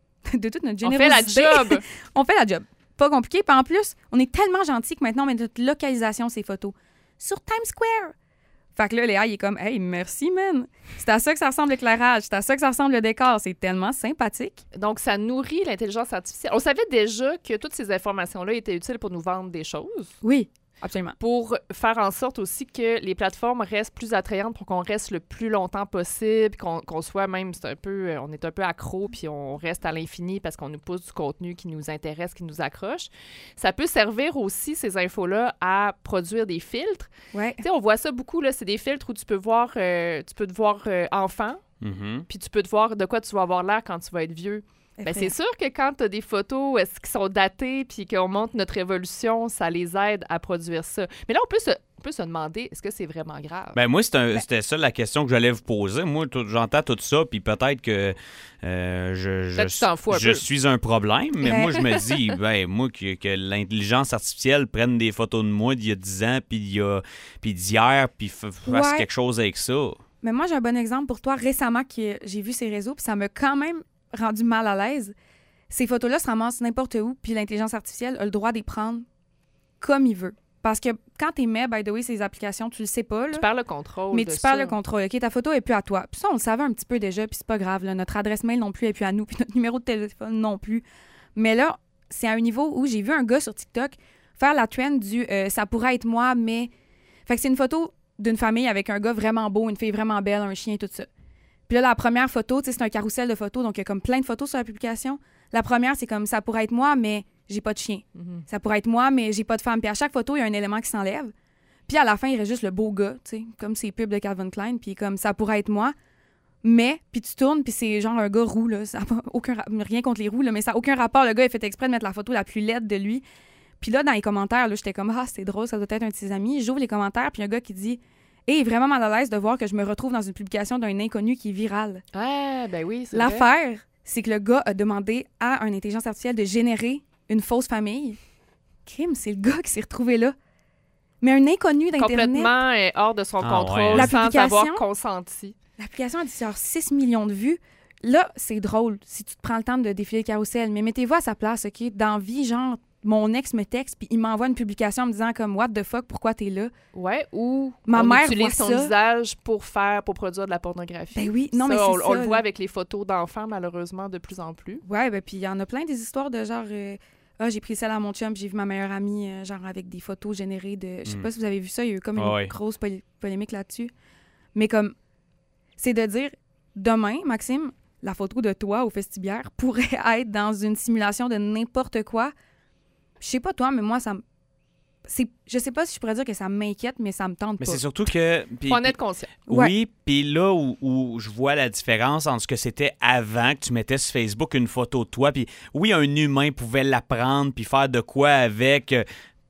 de toute notre On fait la générosité, job. on fait la job. Pas compliqué. Puis en plus, on est tellement gentil que maintenant, on met notre localisation ces photos sur Times Square. Fait que là, Léa, il est comme « Hey, merci, man! C'est à ça que ça ressemble l'éclairage. C'est à ça que ça ressemble le décor. C'est tellement sympathique. Donc, ça nourrit l'intelligence artificielle. On savait déjà que toutes ces informations-là étaient utiles pour nous vendre des choses, » Oui, absolument. pour faire en sorte aussi que les plateformes restent plus attrayantes pour qu'on reste le plus longtemps possible, qu'on qu'on soit même, c'est un peu, on est un peu accro, puis on reste à l'infini parce qu'on nous pousse du contenu qui nous intéresse, qui nous accroche. Ça peut servir aussi, ces infos-là, à produire des filtres. Ouais. Tu sais, on voit ça beaucoup, là, c'est des filtres où tu peux voir, euh, tu peux te voir euh, enfant, Mhm. puis tu peux te voir de quoi tu vas avoir l'air quand tu vas être vieux. Ben, c'est sûr que quand tu as des photos est-ce qui sont datées puis qu'on montre notre évolution, ça les aide à produire ça. Mais là, on peut se, on peut se demander, est-ce que c'est vraiment grave? Ben moi, c'est un- c'était ça la question que j'allais vous poser. Moi, tout- j'entends tout ça, puis peut-être que euh, je, je, Peut-être que tu t'en fous un je peu. suis un problème, mais moi, je me dis, ben moi, que, que l'intelligence artificielle prenne des photos de moi d'il y a dix ans, puis d'il y a- puis d'hier, puis f- fasse Ouais. quelque chose avec ça. Mais moi, j'ai un bon exemple pour toi. Récemment, que j'ai vu ces réseaux, puis ça m'a quand même rendu mal à l'aise. Ces photos-là se ramassent n'importe où, puis l'intelligence artificielle a le droit d'y prendre comme il veut. Parce que quand tu émets, by the way, ces applications, tu le sais pas, là, Tu perds le contrôle mais de tu perds ça. le contrôle. OK, ta photo est plus à toi. Puis ça, on le savait un petit peu déjà, puis c'est pas grave. Là. Notre adresse mail non plus est plus à nous, puis notre numéro de téléphone non plus. Mais là, c'est à un niveau où j'ai vu un gars sur TikTok faire la trend du euh, ça pourrait être moi, mais. Fait que c'est une photo d'une famille avec un gars vraiment beau, une fille vraiment belle, un chien, tout ça. Puis là, la première photo, tu sais, c'est un carrousel de photos, donc il y a comme plein de photos sur la publication. La première, c'est comme ça pourrait être moi, mais j'ai pas de chien. Mhm. Ça pourrait être moi, mais j'ai pas de femme. Puis à chaque photo, il y a un élément qui s'enlève. Puis à la fin, il reste juste le beau gars, tu sais, comme ces pubs de Calvin Klein. Puis comme ça pourrait être moi, mais, puis tu tournes, puis c'est genre un gars roux, là. Ça a pas aucun ra- rien contre les roux, là, mais ça n'a aucun rapport. Le gars, il a fait exprès de mettre la photo la plus laide de lui. Puis là, dans les commentaires, là, j'étais comme, ah, c'est drôle, ça doit être un de ses amis. J'ouvre les commentaires, puis il y a un gars qui dit, hé, vraiment mal à l'aise de voir que je me retrouve dans une publication d'un inconnu qui est viral. Ah, ben oui, c'est vrai. L'affaire, c'est que le gars a demandé à une intelligence artificielle de générer une fausse famille. Kim, c'est le gars qui s'est retrouvé là. Mais un inconnu d'Internet. Complètement euh, hors de son Ah, contrôle, ouais. La sans publication- avoir consenti. L'application a dit genre six millions de vues. Là, c'est drôle si tu te prends le temps de défiler le carrousel. Mais mettez-vous à sa place, OK? Dans vie, genre, mon ex me texte puis il m'envoie une publication en me disant comme « What the fuck, pourquoi t'es là? Ouais, ou Ma on mère utilise voit son ça. visage pour faire, pour produire de la pornographie. » Ben oui, non, Ça, mais c'est on, ça. on le voit là. avec les photos d'enfants, malheureusement, de plus en plus. Ouais, ben puis il y en a plein des histoires de genre... euh, ah, j'ai pris celle à mon chum, puis j'ai vu ma meilleure amie, euh, genre avec des photos générées de... Je sais Mm. pas si vous avez vu ça, il y a eu comme une Ah ouais. grosse polé- polémique là-dessus. Mais comme, c'est de dire, demain, Maxime, la photo de toi au vestibuaire pourrait être dans une simulation de n'importe quoi. Je sais pas toi, mais moi, ça me... c'est- Je sais pas si je pourrais dire que ça m'inquiète, mais ça me tente Mais pas. c'est surtout que... puis- Faut en être conscient. Oui, puis là où, où je vois la différence entre ce que c'était avant, que tu mettais sur Facebook une photo de toi, puis oui, un humain pouvait la prendre puis faire de quoi avec, euh,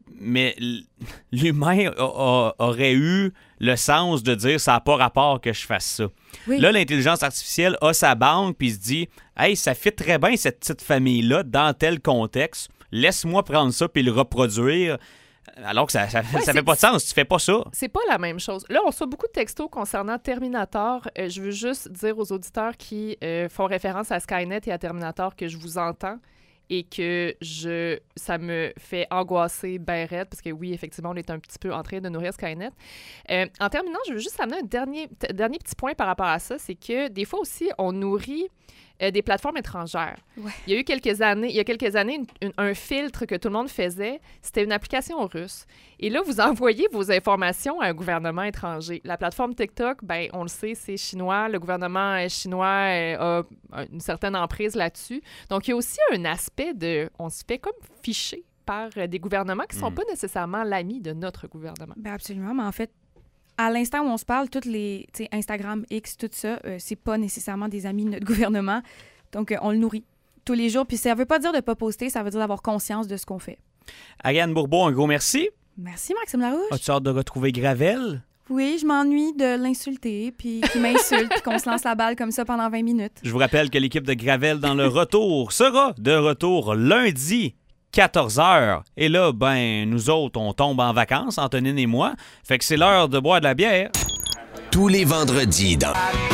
mais l'humain a, a, aurait eu le sens de dire ça n'a pas rapport que je fasse ça. Oui. Là, l'intelligence artificielle a sa banque puis se dit hey, ça fit très bien cette petite famille-là dans tel contexte. Laisse-moi prendre ça puis le reproduire. Alors que ça ça, Ouais, ça fait pas de sens, tu fais pas ça. C'est pas la même chose. Là, on reçoit beaucoup de textos concernant Terminator. Euh, je veux juste dire aux auditeurs qui euh, font référence à Skynet et à Terminator que je vous entends et que je ça me fait angoisser ben raide parce que oui, effectivement, on est un petit peu en train de nourrir Skynet. Euh, en terminant, je veux juste amener un dernier, t- dernier petit point par rapport à ça, c'est que des fois aussi, on nourrit Euh, des plateformes étrangères. Ouais. Il y a eu quelques années, il y a quelques années, une- une- un filtre que tout le monde faisait, c'était une application russe. Et là, vous envoyez vos informations à un gouvernement étranger. La plateforme TikTok, ben, on le sait, c'est chinois. Le gouvernement euh, chinois euh, a une certaine emprise là-dessus. Donc, il y a aussi un aspect de, on se fait comme ficher par euh, des gouvernements qui ne sont Mm. pas nécessairement l'ami de notre gouvernement. Ben absolument, mais en fait, à l'instant où on se parle, toutes les, tu sais, Instagram, X, tout ça, euh, c'est pas nécessairement des amis de notre gouvernement. Donc, euh, on le nourrit tous les jours. Puis ça veut pas dire de pas poster, ça veut dire d'avoir conscience de ce qu'on fait. Ariane Bourbeau, un gros merci. Merci, Maxime Larouche. As-tu hâte de retrouver Gravel? Oui, je m'ennuie de l'insulter, puis qu'il m'insulte, puis qu'on se lance la balle comme ça pendant vingt minutes. Je vous rappelle que l'équipe de Gravel dans le retour sera de retour lundi quatorze heures. Et là, ben, nous autres, on tombe en vacances, Antonine et moi. Fait que c'est l'heure de boire de la bière. Tous les vendredis dans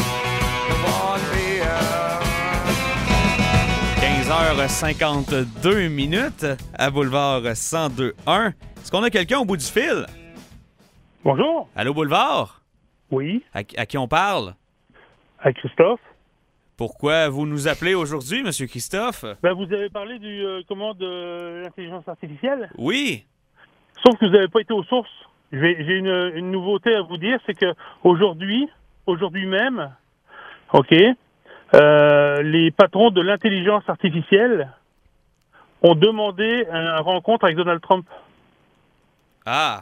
quinze heures cinquante-deux minutes à Boulevard cent deux un. Est-ce qu'on a quelqu'un au bout du fil? Bonjour. Allô, Boulevard? Oui, À, à qui on parle? avec Christophe. Pourquoi vous nous appelez aujourd'hui, Monsieur Christophe? Ben, vous avez parlé du euh, comment de l'intelligence artificielle, Oui. sauf que vous n'avez pas été aux sources. J'ai j'ai une, une nouveauté à vous dire, c'est que aujourd'hui, aujourd'hui même, ok, euh, les patrons de l'intelligence artificielle ont demandé une rencontre avec Donald Trump. Ah.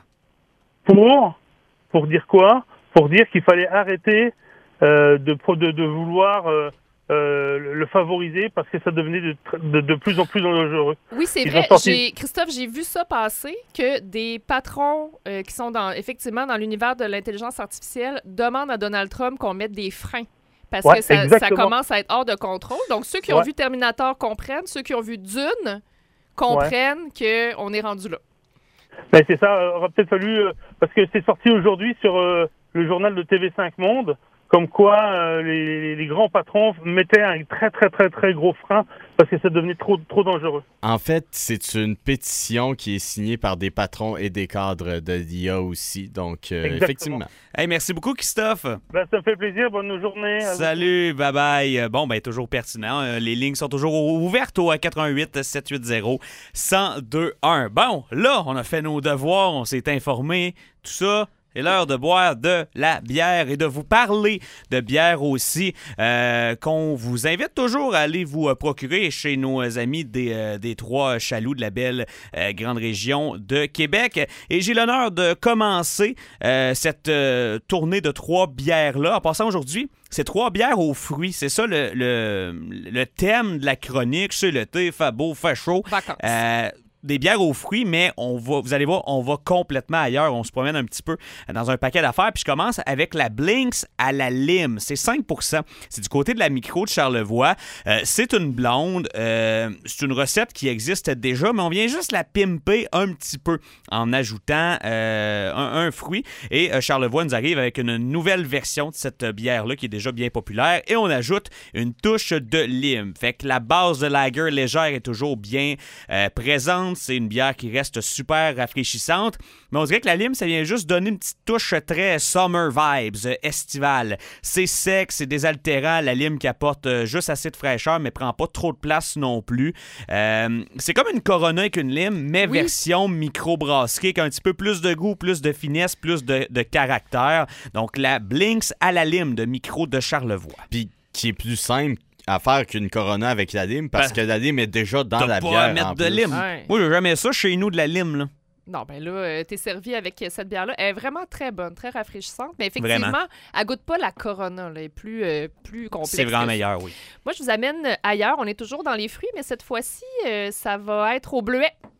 Pour, pour dire quoi? Pour dire qu'il fallait arrêter euh, de, pro- de, de vouloir euh, euh, le favoriser parce que ça devenait de, tr- de, de plus en plus dangereux. Oui, c'est Ils vrai. ont sorti- J'ai, Christophe, j'ai vu ça passer, que des patrons euh, qui sont dans, effectivement dans l'univers de l'intelligence artificielle demandent à Donald Trump qu'on mette des freins. Parce Ouais, que ça, ça exactement. commence à être hors de contrôle. Donc, ceux qui ont Ouais. vu Terminator comprennent, ceux qui ont vu Dune comprennent qu'on est rendu là. Ben, c'est ça, euh, aura peut-être fallu, euh, parce que c'est sorti aujourd'hui sur euh, le journal de T V cinq Monde, comme quoi euh, les, les grands patrons mettaient un très très très très gros frein parce que ça devenait trop trop dangereux. En fait, c'est une pétition qui est signée par des patrons et des cadres de l'I A aussi. Donc, euh, Exactement. effectivement. Hey, merci beaucoup, Christophe. Ben, ça me fait plaisir, bonne journée. à vous. Salut, bye bye. Bon, ben, toujours pertinent. Euh, Les lignes sont toujours ouvertes au quatre un huit sept huit zéro un zéro deux un. Bon, là, on a fait nos devoirs, on s'est informé, tout ça. C'est l'heure de boire de la bière et de vous parler de bière aussi, euh, qu'on vous invite toujours à aller vous euh, procurer chez nos amis des, euh, des trois chaloux de la belle euh, grande région de Québec. Et j'ai l'honneur de commencer euh, cette euh, tournée de trois bières-là. En passant aujourd'hui, c'est trois bières aux fruits. C'est ça le, le, le thème de la chronique. C'est le thé, fait beau, fait chaud. Vacances. Euh, des bières aux fruits, mais on va, vous allez voir, on va complètement ailleurs. On se promène un petit peu dans un paquet d'affaires. Puis je commence avec la Blinks à la lime. C'est cinq pour cent. C'est du côté de la micro de Charlevoix. Euh, c'est une blonde. Euh, c'est une recette qui existe déjà, mais on vient juste la pimper un petit peu en ajoutant euh, un, un fruit. Et euh, Charlevoix nous arrive avec une nouvelle version de cette bière-là qui est déjà bien populaire. Et on ajoute une touche de lime. Fait que la base de lager légère est toujours bien euh, présente. C'est une bière qui reste super rafraîchissante. Mais on dirait que la lime, ça vient juste donner une petite touche très summer vibes, euh, estivale. C'est sec, c'est désaltérant. La lime qui apporte euh, juste assez de fraîcheur, mais prend pas trop de place non plus. Euh, c'est comme une Corona avec une lime, mais Oui. version microbrasserie, avec un petit peu plus de goût, plus de finesse, plus de, de caractère. Donc la Blinks à la lime de micro de Charlevoix. Puis, qui est plus simple à faire qu'une Corona avec la lime, parce Ben, que la lime est déjà dans T'as la pas bière. à mettre en de plus. lime. Ouais. Moi, j'ai jamais ça chez nous, de la lime, là. Non, ben là, euh, t'es servi avec cette bière-là. Elle est vraiment très bonne, très rafraîchissante. Mais effectivement, Vraiment. elle goûte pas la Corona. Là. Elle est plus, euh, plus complexe. C'est vraiment que ça. meilleur, oui. Moi, je vous amène ailleurs. On est toujours dans les fruits, mais cette fois-ci, euh, ça va être au bleuet.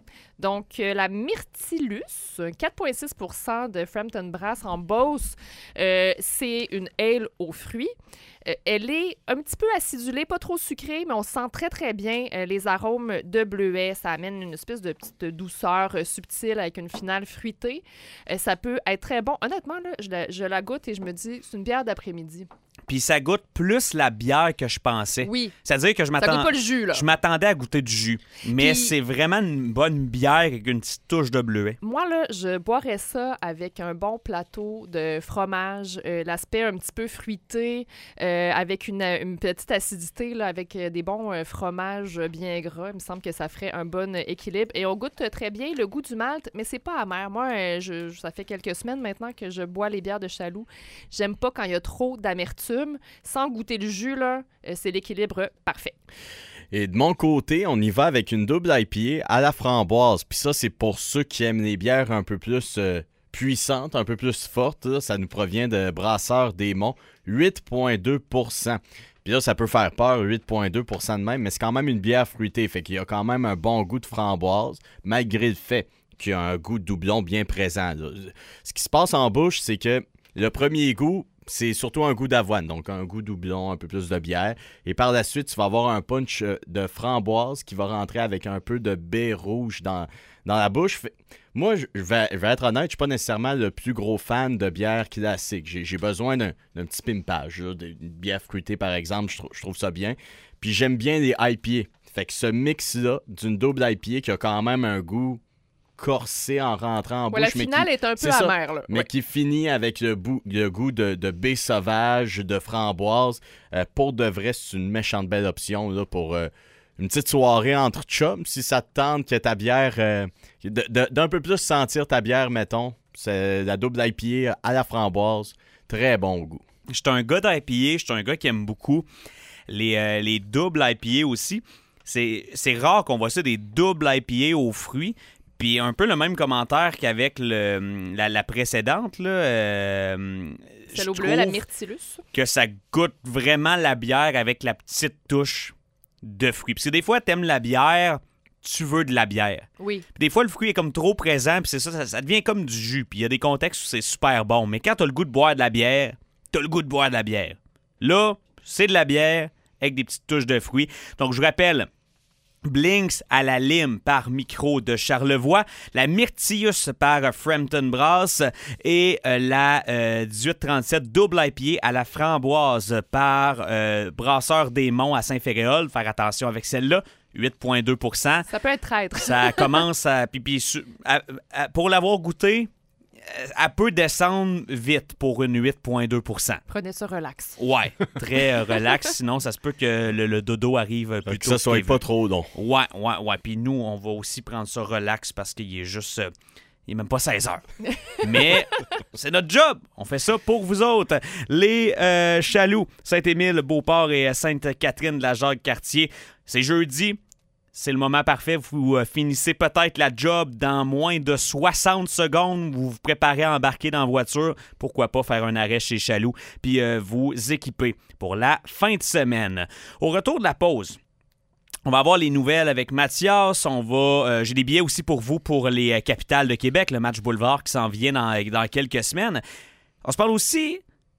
Donc, euh, la Myrtillus, quatre virgule six pour cent de Frampton Brass en Beauce, euh, c'est une ale aux fruits. Euh, elle est un petit peu acidulée, pas trop sucrée, mais on sent très, très bien euh, les arômes de bleuet. Ça amène une espèce de petite douceur euh, subtile avec une finale fruitée. Euh, ça peut être très bon. Honnêtement, là, je, la, je la goûte et je me dis, c'est une bière d'après-midi. Puis ça goûte plus la bière que je pensais. Oui. C'est-à-dire que je m'attendais. Ça goûte pas le jus, là. Je m'attendais à goûter du jus. Mais Puis... c'est vraiment une bonne bière avec une petite touche de bleuet. Moi, là, je boirais ça avec un bon plateau de fromage, euh, l'aspect un petit peu fruité, euh, avec une, une petite acidité, là, avec des bons euh, fromages bien gras. Il me semble que ça ferait un bon équilibre. Et on goûte très bien le goût du malt, mais c'est pas amer. Moi, euh, je, ça fait quelques semaines maintenant que je bois les bières de Chaloux. J'aime pas quand il y a trop d'amertume. Sans goûter le jus, là, c'est l'équilibre parfait. Et de mon côté, on y va avec une double I P A à la framboise. Puis ça, c'est pour ceux qui aiment les bières un peu plus euh, puissantes, un peu plus fortes. Là. Ça nous provient de Brasseurs des Monts, huit virgule deux pour cent. Puis là, ça peut faire peur, huit virgule deux pour cent de même, mais c'est quand même une bière fruitée. Fait qu'il y a quand même un bon goût de framboise, malgré le fait qu'il y a un goût de doublon bien présent. Là. Ce qui se passe en bouche, c'est que le premier goût, c'est surtout un goût d'avoine, donc un goût doublon, un peu plus de bière. Et par la suite, tu vas avoir un punch de framboise qui va rentrer avec un peu de baie rouge dans, dans la bouche. Moi, je vais, je vais être honnête, je suis pas nécessairement le plus gros fan de bière classique. J'ai, j'ai besoin d'un, d'un petit pimpage, là, d'une bière fruitée, par exemple, je, je trouve ça bien. Puis j'aime bien les I P A. Fait que ce mix-là, d'une double I P A qui a quand même un goût corsé en rentrant en ouais, bouche. La finale mais qui, est un peu amère. Ça, là. mais ouais. qui finit avec le, bout, le goût de, de baie sauvage, de framboise. Euh, pour de vrai, c'est une méchante belle option là, pour euh, une petite soirée entre chums. Si ça te tente que ta bière... Euh, de, de, d'un peu plus sentir ta bière, mettons. C'est la double I P A à la framboise. Très bon goût. Je suis un gars d'I P A. Je suis un gars qui aime beaucoup les, euh, les doubles I P A aussi. C'est, c'est rare qu'on voit ça, des doubles I P A aux fruits. Puis un peu le même commentaire qu'avec le, la, la précédente. Là, euh, Celle au bleu, la Myrtillus. Que ça goûte vraiment la bière avec la petite touche de fruits. Puis des fois, t'aimes la bière, tu veux de la bière. Oui. Puis des fois, le fruit est comme trop présent, puis c'est ça, ça, ça devient comme du jus. Puis il y a des contextes où c'est super bon. Mais quand t'as le goût de boire de la bière, t'as le goût de boire de la bière. Là, c'est de la bière avec des petites touches de fruits. Donc, je vous rappelle... Blinks à la lime par Micro de Charlevoix, la Myrtillus par Frampton Brass et euh, la euh, dix-huit trente-sept double I P A à la framboise par euh, Brasseurs des Monts à Saint-Féréol. Faire attention avec celle-là, huit virgule deux pour cent. Ça peut être traître. Ça commence à... Puis, puis, à, à, pour l'avoir goûté, elle peut descendre vite pour une huit virgule deux pour cent. Prenez ça relax. Ouais, très euh, relax. Sinon, ça se peut que le, le dodo arrive plus que tôt. ça soit pas trop long. Ouais, ouais, ouais. Puis nous, on va aussi prendre ça relax parce qu'il est juste... Euh, il est même pas seize heures. Mais c'est notre job. On fait ça pour vous autres. Les euh, Chaloux, Saint-Émile, Beauport et Sainte-Catherine de la Jacques-Cartier. C'est jeudi. C'est le moment parfait. Vous euh, finissez peut-être la job dans moins de soixante secondes. Vous vous préparez à embarquer dans la voiture. Pourquoi pas faire un arrêt chez Chaloux puis euh, vous équiper pour la fin de semaine. Au retour de la pause, on va avoir les nouvelles avec Mathias. On va, euh, j'ai des billets aussi pour vous pour les euh, Capitales de Québec, le match boulevard qui s'en vient dans, dans quelques semaines. On se parle aussi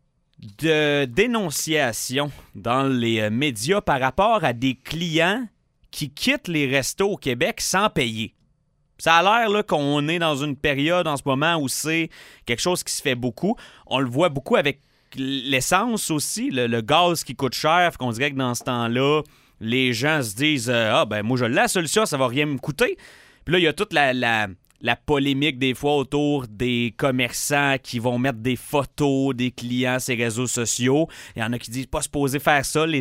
de dénonciation dans les euh, médias par rapport à des clients qui quittent les restos au Québec sans payer. Ça a l'air là, qu'on est dans une période en ce moment où c'est quelque chose qui se fait beaucoup. On le voit beaucoup avec l'essence aussi, le, le gaz qui coûte cher. Qu'on dirait que dans ce temps-là, les gens se disent euh, « Ah, ben moi, je l'ai la solution, ça va rien me coûter. » Puis là, il y a toute la, la, la polémique des fois autour des commerçants qui vont mettre des photos des clients sur les réseaux sociaux. Il y en a qui disent « Pas supposé faire ça, les